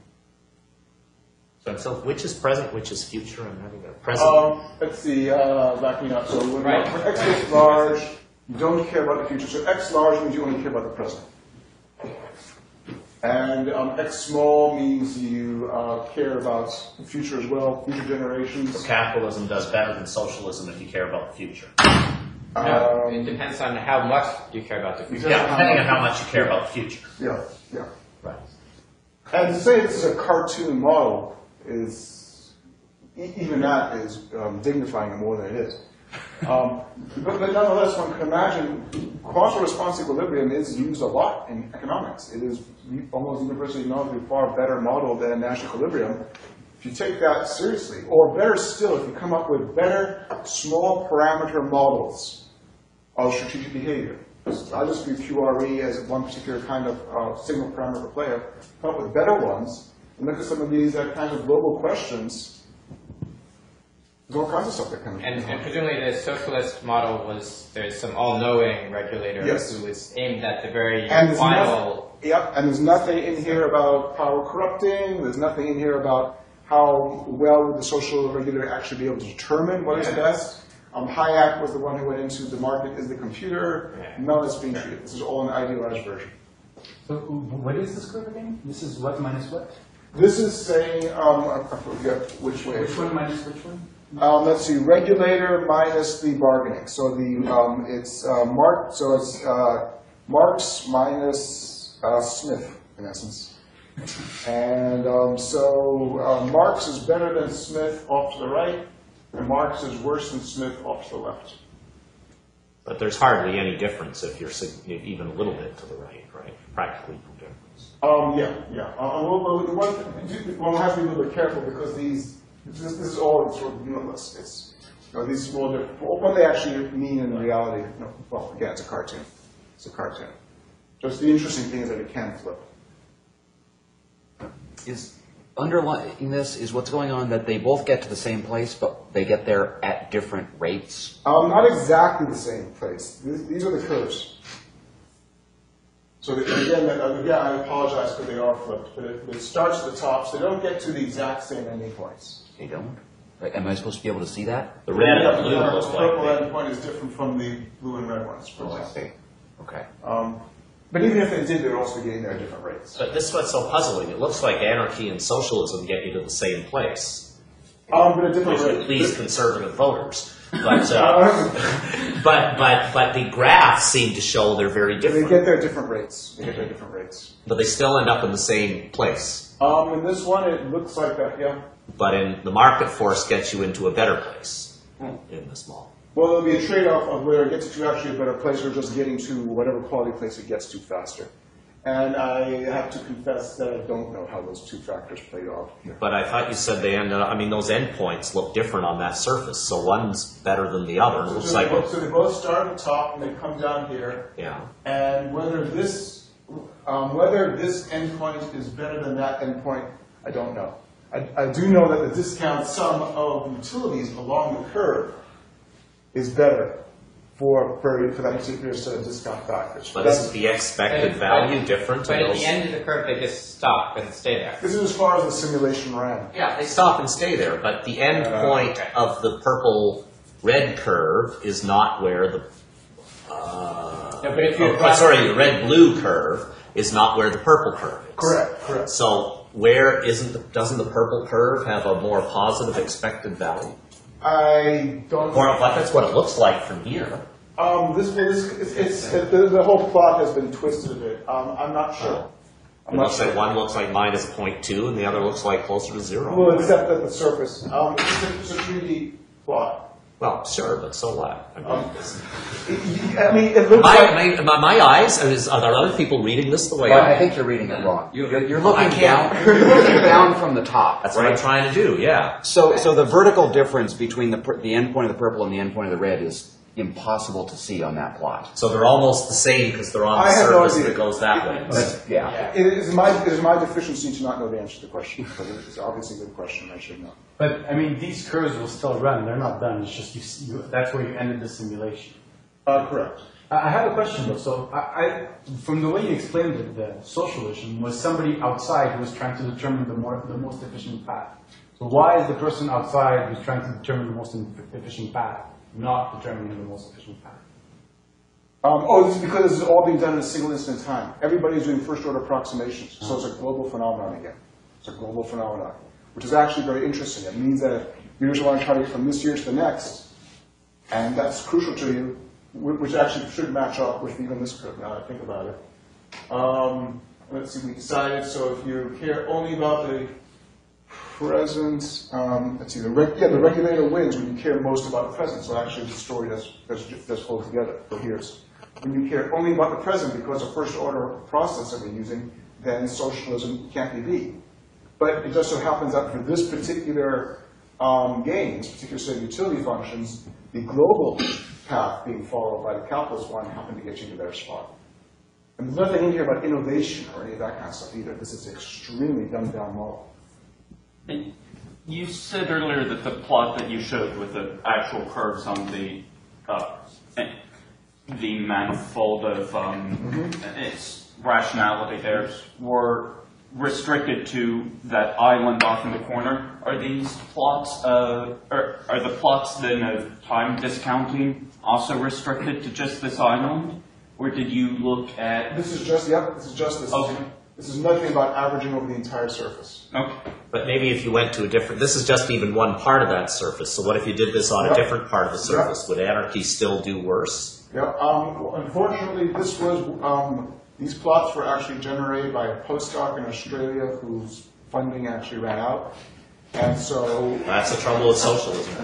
So, so which is present, which is future? I'm having a present. Um, let's see, uh, backing up. So when, Right. when X gets large, you don't care about the future. So X large means you only care about the present. And um, X small means you uh, care about the future as well, future generations. So capitalism does better than socialism if you care about the future. No, it Um, depends on how much you care about the future. Yeah, depending on how much you care about the future. yeah, yeah. Right. And to say this is a cartoon model is, e- even that is um, dignifying it more than it is. Um, but, but nonetheless, one can imagine quantum response equilibrium is used a lot in economics. It is almost universally known to be a far better model than Nash equilibrium. If you take that seriously, or better still, if you come up with better small parameter models of strategic behavior. I'll just view Q R E as one particular kind of uh, single parameter player. Come up with better ones, and look at some of these uh, kinds of global questions. There's all kinds of stuff that can. And, and presumably the socialist model was, there's some all-knowing regulator Yes. who was aimed at the very And there's final... Yep, and there's nothing in here about power corrupting. There's nothing in here about how well would the social regulator actually be able to determine what is best. Um, Hayek was the one who went into the market is the computer. Yeah. None of this being treated. This is all an idealized version. So what is this curve again? This is what minus what? This is saying, um, I I forget which way. Which one minus which one? Um, let's see, regulator minus the bargaining. So the um, it's uh, Mark. So it's uh, Marx minus uh, Smith, in essence. And um, so uh, Marx is better than Smith off to the right, and Marx is worse than Smith off to the left. But there's hardly any difference if you're sig- even a little bit to the right, right? Practically no difference. Um, yeah, yeah. Uh, well, well, the one, one has to be a little bit careful because these, this, this is all sort of meaningless. It's, you know, these small different, what they actually mean in reality, no, well, again, it's a cartoon. It's a cartoon. Just the interesting thing is that it can flip. Is underlying this is what's going on that they both get to the same place, but they get there at different rates? Um, not exactly the same place. These, these are the curves. So that, again, that, again, I apologize because they are flipped, but it, it starts at the top, so they don't get to the exact same ending points. They don't? Like, am I supposed to be able to see that? The red and Yeah, blue the look purple like ending point is different from the blue and red ones, for Oh, I example. see. Okay. Um, but even if they did, they'd also be getting there at different rates. But this is what's so puzzling. It looks like anarchy and socialism get you to the same place, Um, but at different which would rates. please conservative voters. But, uh, but but but the graphs seem to show they're very They different. get there at different rates. They get there at different rates. But they still end up in the same place. Um, in this one, it looks like that, yeah. But in the market force gets you into a better place in the small. Well, there'll be a trade-off of where it gets you to actually a better place or just getting to whatever quality place it gets to faster. And I have to confess that I don't know how those two factors played off here. But I thought you said they ended up, I mean, those endpoints look different on that surface, so one's better than the other. It looks So like, they both, so they both start at the top and they come down here. yeah. And whether this, um, whether this endpoint is better than that endpoint, I don't know. I, I do know that the discount sum of utilities along the curve is better for, for, for that particular set of discount factors. But That's- isn't the expected But- value different But in at those? the end of the curve, they just stop and stay there. This is as far as the simulation ran. Yeah, they stop and stay there, but the end point of the purple-red curve is not where the, uh, No, but if you oh, sorry, the red-blue curve is not where the purple curve is. Correct, correct. So where isn't, the, doesn't the purple curve have a more positive expected value? I don't. Or but that's what it looks like from here. Um, this, this it's, it's it, the, the whole plot has been twisted a bit. Um, I'm not sure. I'm It not looks sure. like one looks like minus zero point two and the other looks like closer to zero. Well, except at the surface. Um, it's, a, it's a three D plot. Well, sure, but so what? I mean, Um, it, I mean, it looks my, like. my, my, my eyes, is, are there other people reading this the way Well, I I think you're reading it wrong. You- You're, you're I looking can't- down. You're looking down from the top. That's what I'm trying to do, yeah. So, so the vertical difference between the per- the end point of the purple and the end point of the red is impossible to see on that plot. So they're almost the same because they're on the I have no surface idea. that goes that way. That's, yeah. It is my it is my deficiency to not know the answer to the question. But it's obviously a good question. I should know. But, I mean, these curves will still run. They're not done. It's just you, see- you that's where you ended the simulation. Uh, correct. I I have a question though. So, I, I from the way you explained it, the socialism was somebody outside who was trying to determine the more the most efficient path. So, why is the person outside who's trying to determine the most efficient path not determining the most efficient path? Um, oh, this is because this is all being done in a single instant of time. Everybody's doing first-order approximations, so it's a global phenomenon again. It's a global phenomenon, which is actually very interesting. It means that you just want to try to get from this year to the next, and that's crucial to you, wh- which actually should match up with even this curve, now that I think about it. Um, let's see, we decided, so if you care only about the present, um, let's see, the reg- yeah, the regulator wins when you care most about the present, so actually the story does, does, does hold together, coheres. When you care only about the present because of first order process that we're using, then socialism can't be beat. But it just so happens that for this particular um, game, this particular set of utility functions, the global path being followed by the calculus one happened to get you to a better spot. And there's nothing in here about innovation or any of that kind of stuff either. This is an extremely dumbed down model. And you said earlier that the plot that you showed with the actual curves on the uh, the manifold of um, its rationality there were restricted to that island off in the corner. Are these plots, uh, are, are the plots then of time discounting also restricted to just this island? Or did you look at... This is just, yep, this is just this. Okay. This is nothing about averaging over the entire surface. Okay. But maybe if you went to a different, this is just even one part of that surface. So what if you did this on a Yep. different part of the surface? Would anarchy still do worse? Yeah, um, unfortunately, this was, um, these plots were actually generated by a postdoc in Australia whose funding actually ran out. And so, That's the trouble with socialism.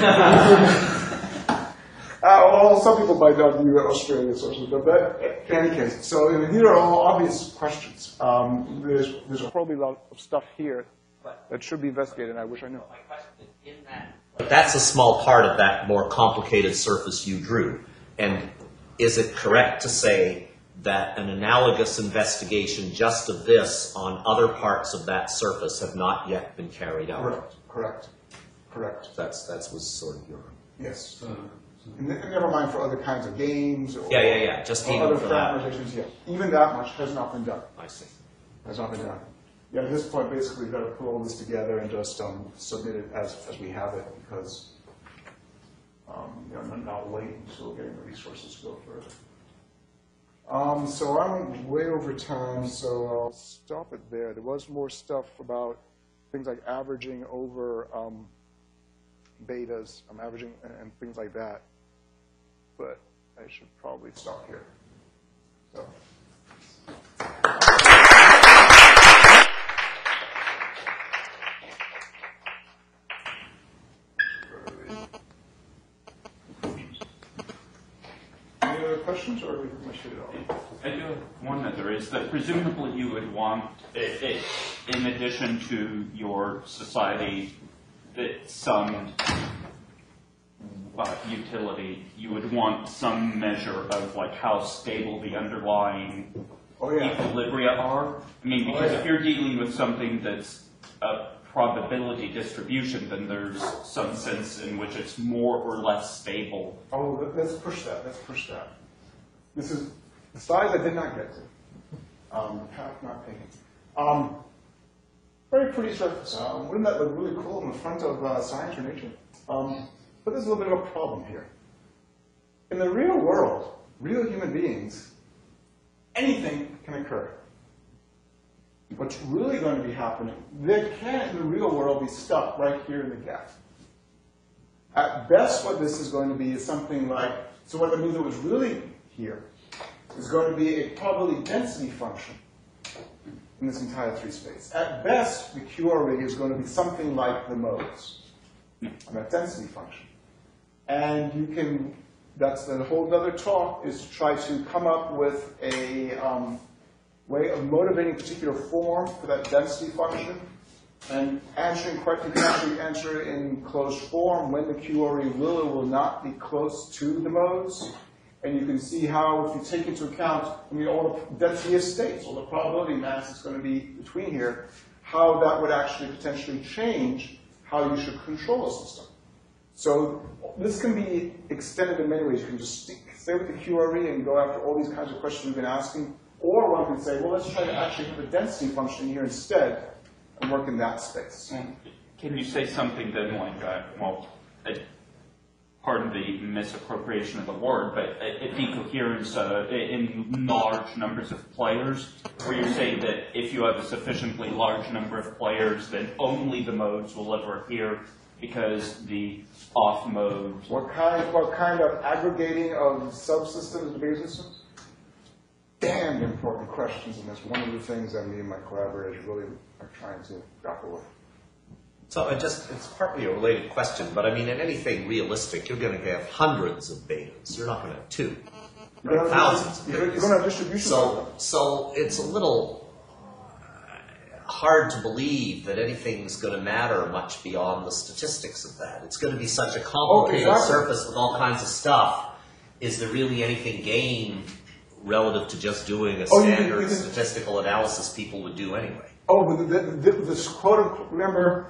uh, well, some people might not view Australia as socialism, but in any case, so I mean, these are all obvious questions. Um, there's, there's probably a lot of stuff here that should be investigated, and I wish I knew. But that's a small part of that more complicated surface you drew. And is it correct to say that an analogous investigation just of this on other parts of that surface have not yet been carried out? Correct, correct, correct. That's, that was sort of your... Yes. And ne- never mind for other kinds of games or, Yeah, yeah, yeah, just or even other for that. parameterizations. Yeah, even that much has not been done. I see. Has not been done. Yeah, at this point, basically, we've got to pull all this together and just um, submit it as, as we have it because, um, you know, not, not wait until getting the resources to go further. Um, so I'm way over time, so I'll stop it there. There was more stuff about things like averaging over um, betas, um, averaging and, and things like that. But I should probably stop here. So. Yeah. other questions, or we can shoot it all? I do have one other, is that presumably you would want, it, it, in addition to your society, that some uh, utility, you would want some measure of like how stable the underlying Oh, yeah. equilibria are. I mean, because Oh, yeah. if you're dealing with something that's a probability distribution, then there's some sense in which it's more or less stable. Oh, let- let's push that. Let's push that. This is the slides I did not get to. Um, the path not taken. Um, very pretty surface. Um, wouldn't that look really cool in the front of uh, Science or Nature? Um, but there's a little bit of a problem here. In the real world, real human beings, anything can occur. What's really going to be happening, they can't in the real world be stuck right here in the gap. At best, what this is going to be is something like, so what that means it was really here is going to be a probability density function in this entire three space. At best, the Q R ring is going to be something like the modes on that density function. And you can, that's the whole other talk, is to try to come up with a um, way of motivating a particular form for that density function. And answering questions, you can actually answer it in closed form when the Q R E will or will not be close to the modes. And you can see how, if you take into account, I mean, all the density of states, all the probability mass that's going to be between here, how that would actually potentially change how you should control a system. So this can be extended in many ways. You can just stick, stay with the Q R E and go after all these kinds of questions we've been asking. Or one can say, well, let's try to actually have a density function here instead and work in that space. Can you say something then like that? Well, uh, pardon the misappropriation of the word, but a, a decoherence uh, in large numbers of players, where you're saying that if you have a sufficiently large number of players, then only the modes will ever appear because the off mode. What kind, what kind of aggregating of subsystems and bigger systems? Damn important questions, and that's one of the things that me and my collaborators really are trying to grapple with. So it just, it's partly a related question, but I mean, in anything realistic, you're going to have hundreds of betas. You're not going to have two. You're going to have thousands of You're going to betas. have distribution of them. So, so it's a little hard to believe that anything's going to matter much beyond the statistics of that. It's going to be such a complicated Oh, exactly. surface with all kinds of stuff. Is there really anything gained relative to just doing a Oh, you- standard you can- statistical analysis people would do anyway? Oh, but the, the, the, this quote unquote, remember,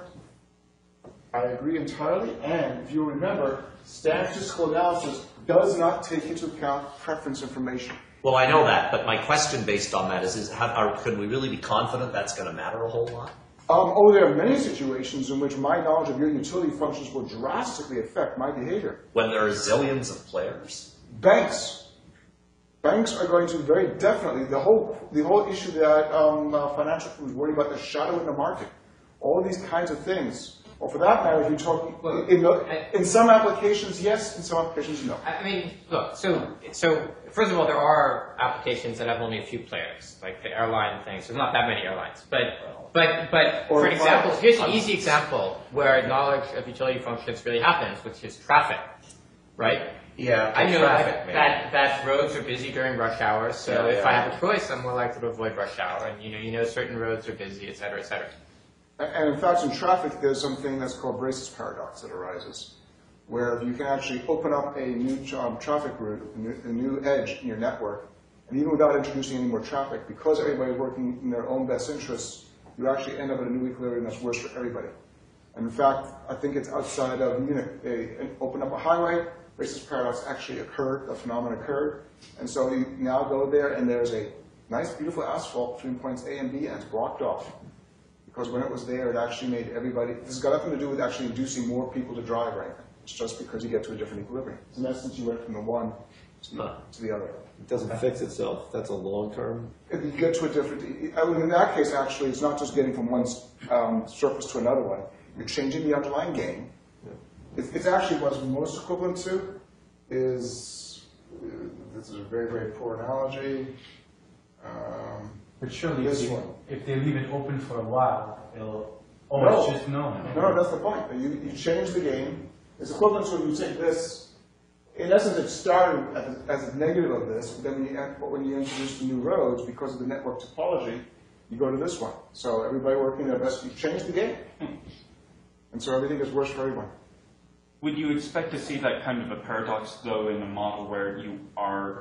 I agree entirely, and if you remember, statistical analysis does not take into account preference information. Well, I know that, but my question based on that is, is how, are, can we really be confident that's going to matter a whole lot? Um, oh, there are many situations in which my knowledge of your utility functions will drastically affect my behavior. When there are zillions of players? Banks. Banks are going to very definitely, the whole, the whole issue that um, uh, financial was worried about, the shadow in the market, all these kinds of things. Or for that matter, if you're talking, in, the, in some applications, yes, in some applications, no. I mean, look, so, so first of all, there are applications that have only a few players, like the airline thing. So there's not that many airlines. But, but, but Or for an example, five. here's an easy example where knowledge of utility functions really happens, which is traffic, right? Yeah, I know traffic, that, maybe. that, that roads are busy during rush hour, so Yeah, if yeah. I have a choice, I'm more likely to avoid rush hour. And you know, you know certain roads are busy, et cetera, et cetera. And in fact, in traffic, there's something that's called Brace's paradox that arises, where you can actually open up a new um, traffic route, a new, a new edge in your network, and even without introducing any more traffic, because everybody's working in their own best interests, you actually end up in a new equilibrium that's worse for everybody. And in fact, I think it's outside of Munich. They opened up a highway, Brace's paradox actually occurred, a phenomenon occurred, and so you now go there, and there's a nice, beautiful asphalt between points A and B, and it's blocked off. Because when it was there, it actually made everybody, this has got nothing to do with actually inducing more people to drive or anything. It's just because you get to a different equilibrium. In essence, you went from the one to the, to the other. It doesn't fix itself. That's a long term. If you get to a different, I mean, in that case, actually, it's not just getting from one um, surface to another one. You're changing the underlying game. It's, it's actually what's most equivalent to is, uh, this is a very, very poor analogy. Um, But surely This if, one. if they leave it open for a while, it'll, oh, No. it's just no. No, no, that's the point. You, you change the game. It's equivalent to if you take this, in essence, it started as, as a negative of this, but then when you, when you introduce the new roads, because of the network topology, you go to this one. So everybody working their best, you change the game. And so everything is worse for everyone. Would you expect to see that kind of a paradox, though, in a model where you are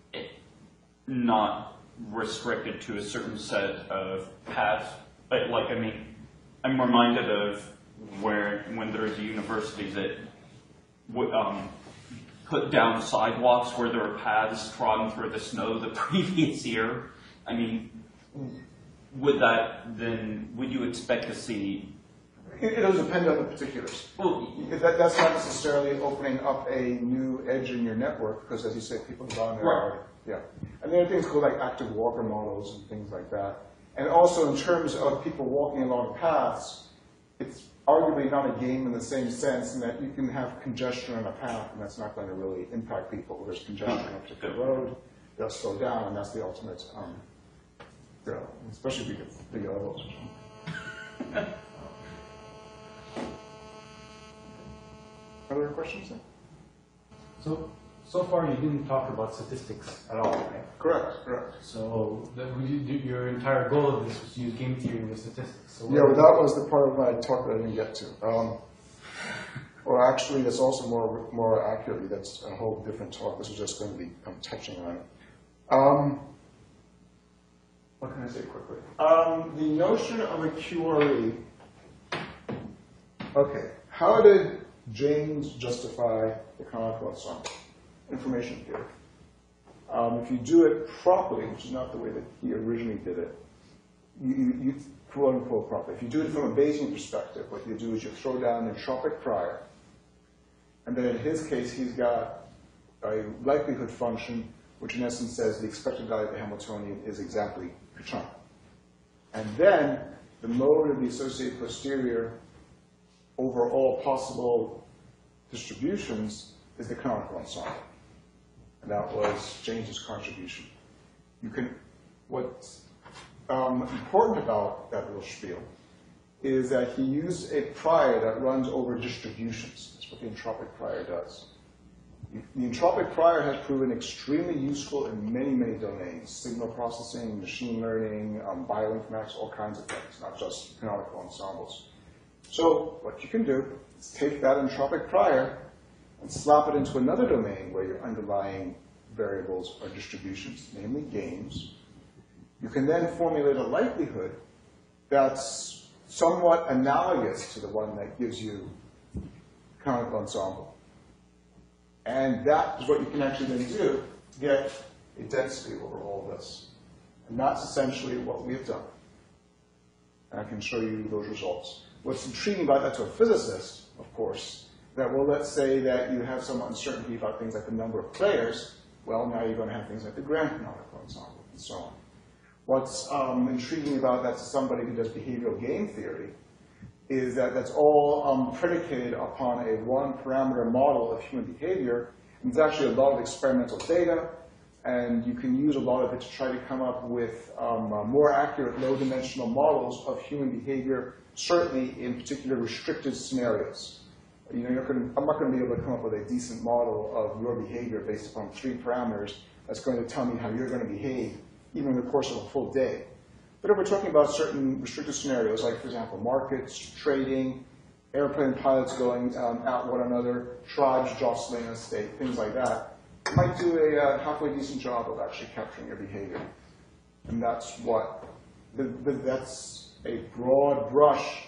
not restricted to a certain set of paths? Like, like I mean, I'm reminded of where when there's a university that would um, put down sidewalks where there are paths trodden through the snow the previous year. I mean, would that then, would you expect to see? It, it does depend on the particulars. Well, that, that's not necessarily opening up a new edge in your network, because as you say, people have gone there right. already. Yeah. And there are things called like active walker models and things like that. And also in terms of people walking along paths, it's arguably not a game in the same sense in that you can have congestion on a path, and that's not going to really impact people. There's congestion on a particular road, they'll slow down, and that's the ultimate, um, you know, especially if you get big elbows or something. Other questions then? So, so far you didn't talk about statistics at all, right? Correct, correct. So, the, you, your entire goal of this was to use game theory with statistics. So Yeah, well, that was the part of my talk that I didn't get to. Um, or actually, that's also more more accurately, that's a whole different talk. This is just going to be I'm touching on it. Um, what can I say quickly? Um, the notion of a Q R E. Okay, how did James justify the canonical ensemble? Information theory. Um, if you do it properly, which is not the way that he originally did it, you, you, you quote unquote properly. If you do it from a Bayesian perspective, what you do is you throw down an entropic prior, and then in his case, he's got a likelihood function, which in essence says the expected value of the Hamiltonian is exactly Pachon. And then the mode of the associated posterior over all possible distributions is the canonical ensemble. And that was James's contribution. You can, what's um, important about that little spiel is that he used a prior that runs over distributions. That's what the entropic prior does. The entropic prior has proven extremely useful in many, many domains. Signal processing, machine learning, um, bioinformatics, all kinds of things, not just canonical ensembles. So what you can do is take that entropic prior and slap it into another domain where your underlying variables are distributions, namely games. You can then formulate a likelihood that's somewhat analogous to the one that gives you canonical ensemble. And that is what you can actually then do to get a density over all this. And that's essentially what we've done. And I can show you those results. What's intriguing about that to a physicist, of course, that, well, let's say that you have some uncertainty about things like the number of players. Well, now you're going to have things like the grand canonical ensemble and so on. What's um, intriguing about that to somebody who does behavioral game theory is that that's all um, predicated upon a one-parameter model of human behavior. And there's actually a lot of experimental data, and you can use a lot of it to try to come up with um, uh, more accurate low-dimensional models of human behavior, certainly in particular restricted scenarios. You know, you're gonna, I'm not going to be able to come up with a decent model of your behavior based upon three parameters that's going to tell me how you're going to behave, even in the course of a full day. But if we're talking about certain restricted scenarios, like, for example, markets, trading, airplane pilots going um, at one another, tribes jostling in a state, things like that, you might do a uh, halfway decent job of actually capturing your behavior. And that's what, the, the, that's a broad brush.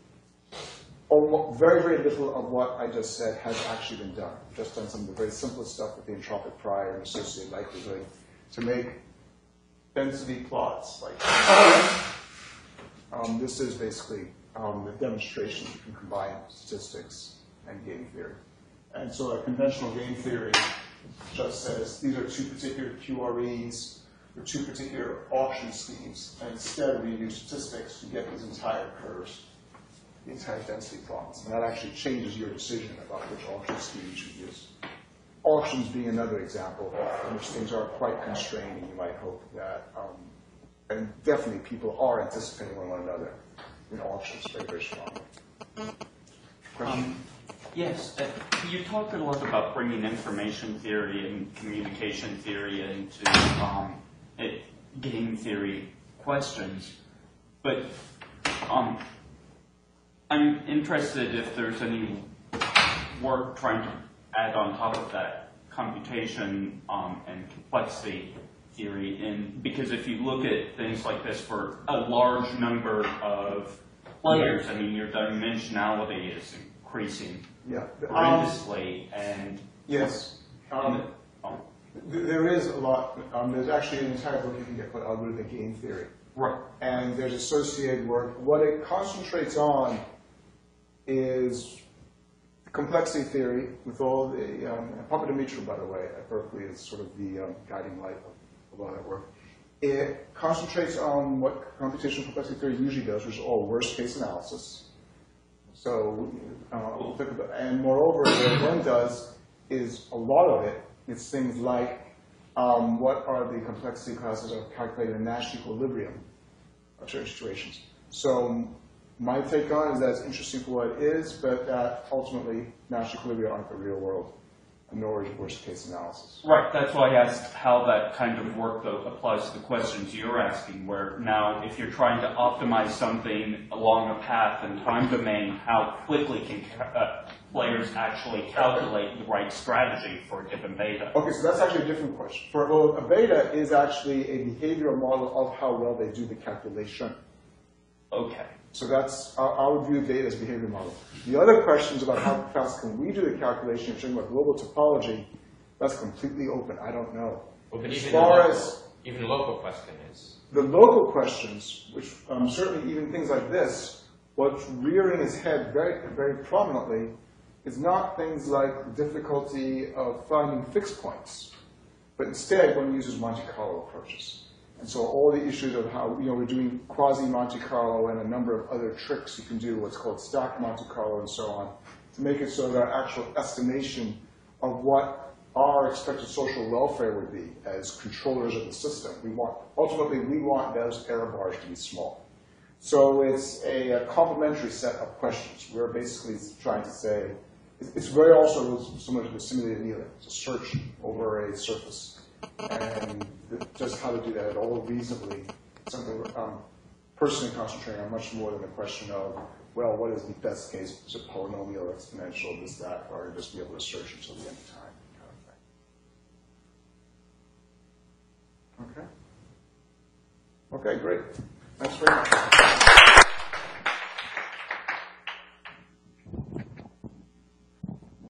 Almost, very, very little of what I just said has actually been done. Just done some of the very simplest stuff with the entropic prior and associated likelihood to make density plots like um, this is basically um, the demonstration you can combine statistics and game theory. And so a conventional game theory just says these are two particular Q R Es or two particular auction schemes, and instead we use statistics to get these entire curves, the entire density plots. And that actually changes your decision about which auction scheme you should use. Auctions being another example in which things are quite constrained, and you might hope that, um, and definitely people are anticipating one another in auctions very, very strongly. Question? Um, Yes, uh, you talked a lot about bringing information theory and communication theory into um, it, game theory questions, but um, I'm interested if there's any work trying to add on top of that computation um, and complexity theory, in, because if you look at things like this for a large number of players, I mean, your dimensionality is increasing Yeah. horrendously, and Yes. Um, oh, th- there is a lot. Um, there's actually an entire book you can get called Algorithmic Game Theory. right. And there's associated work. What it concentrates on is complexity theory with all the, um, and Papadimitriou, by the way, at Berkeley is sort of the um, guiding light of, of all that work. It concentrates on what computational complexity theory usually does, which is all worst case analysis. So, uh, we'll think about, and moreover, what one does is a lot of it is things like um, what are the complexity classes of calculated in Nash equilibrium of certain situations. So my take on it is that it's interesting for what it is, but that ultimately Nash equilibria aren't the real world, nor is worst case analysis. Right, that's why I asked how that kind of work, though, applies to the questions you're asking, where now if you're trying to optimize something along a path and time domain, how quickly can uh, players actually calculate the right strategy for a given beta? Okay, so that's actually a different question. For, well, a beta is actually a behavioral model of how well they do the calculation. Okay. So that's, I I would view data as a behavior model. The other questions about how fast can we do the calculation, if you're talking about global topology, that's completely open. I don't know. Well, but As even the far local, as even the local question is. the local questions, which um, certainly even things like this, what's rearing its head very, very prominently is not things like the difficulty of finding fixed points, but instead one uses Monte Carlo approaches. And so all the issues of how, you know, we're doing quasi-Monte Carlo and a number of other tricks you can do, what's called stacked Monte Carlo and so on, to make it so that our actual estimation of what our expected social welfare would be as controllers of the system. We want, ultimately, we want those error bars to be small. So it's a, a complementary set of questions. We're basically trying to say, it's very also similar to the simulated annealing. It's a search over a surface. And just how to do that at all reasonably, something um, personally concentrating on much more than the question of, well, what is the best case? Is it polynomial, exponential, this, that, or just be able to search until the end of time kind of thing. Okay? Okay, great. Thanks very much.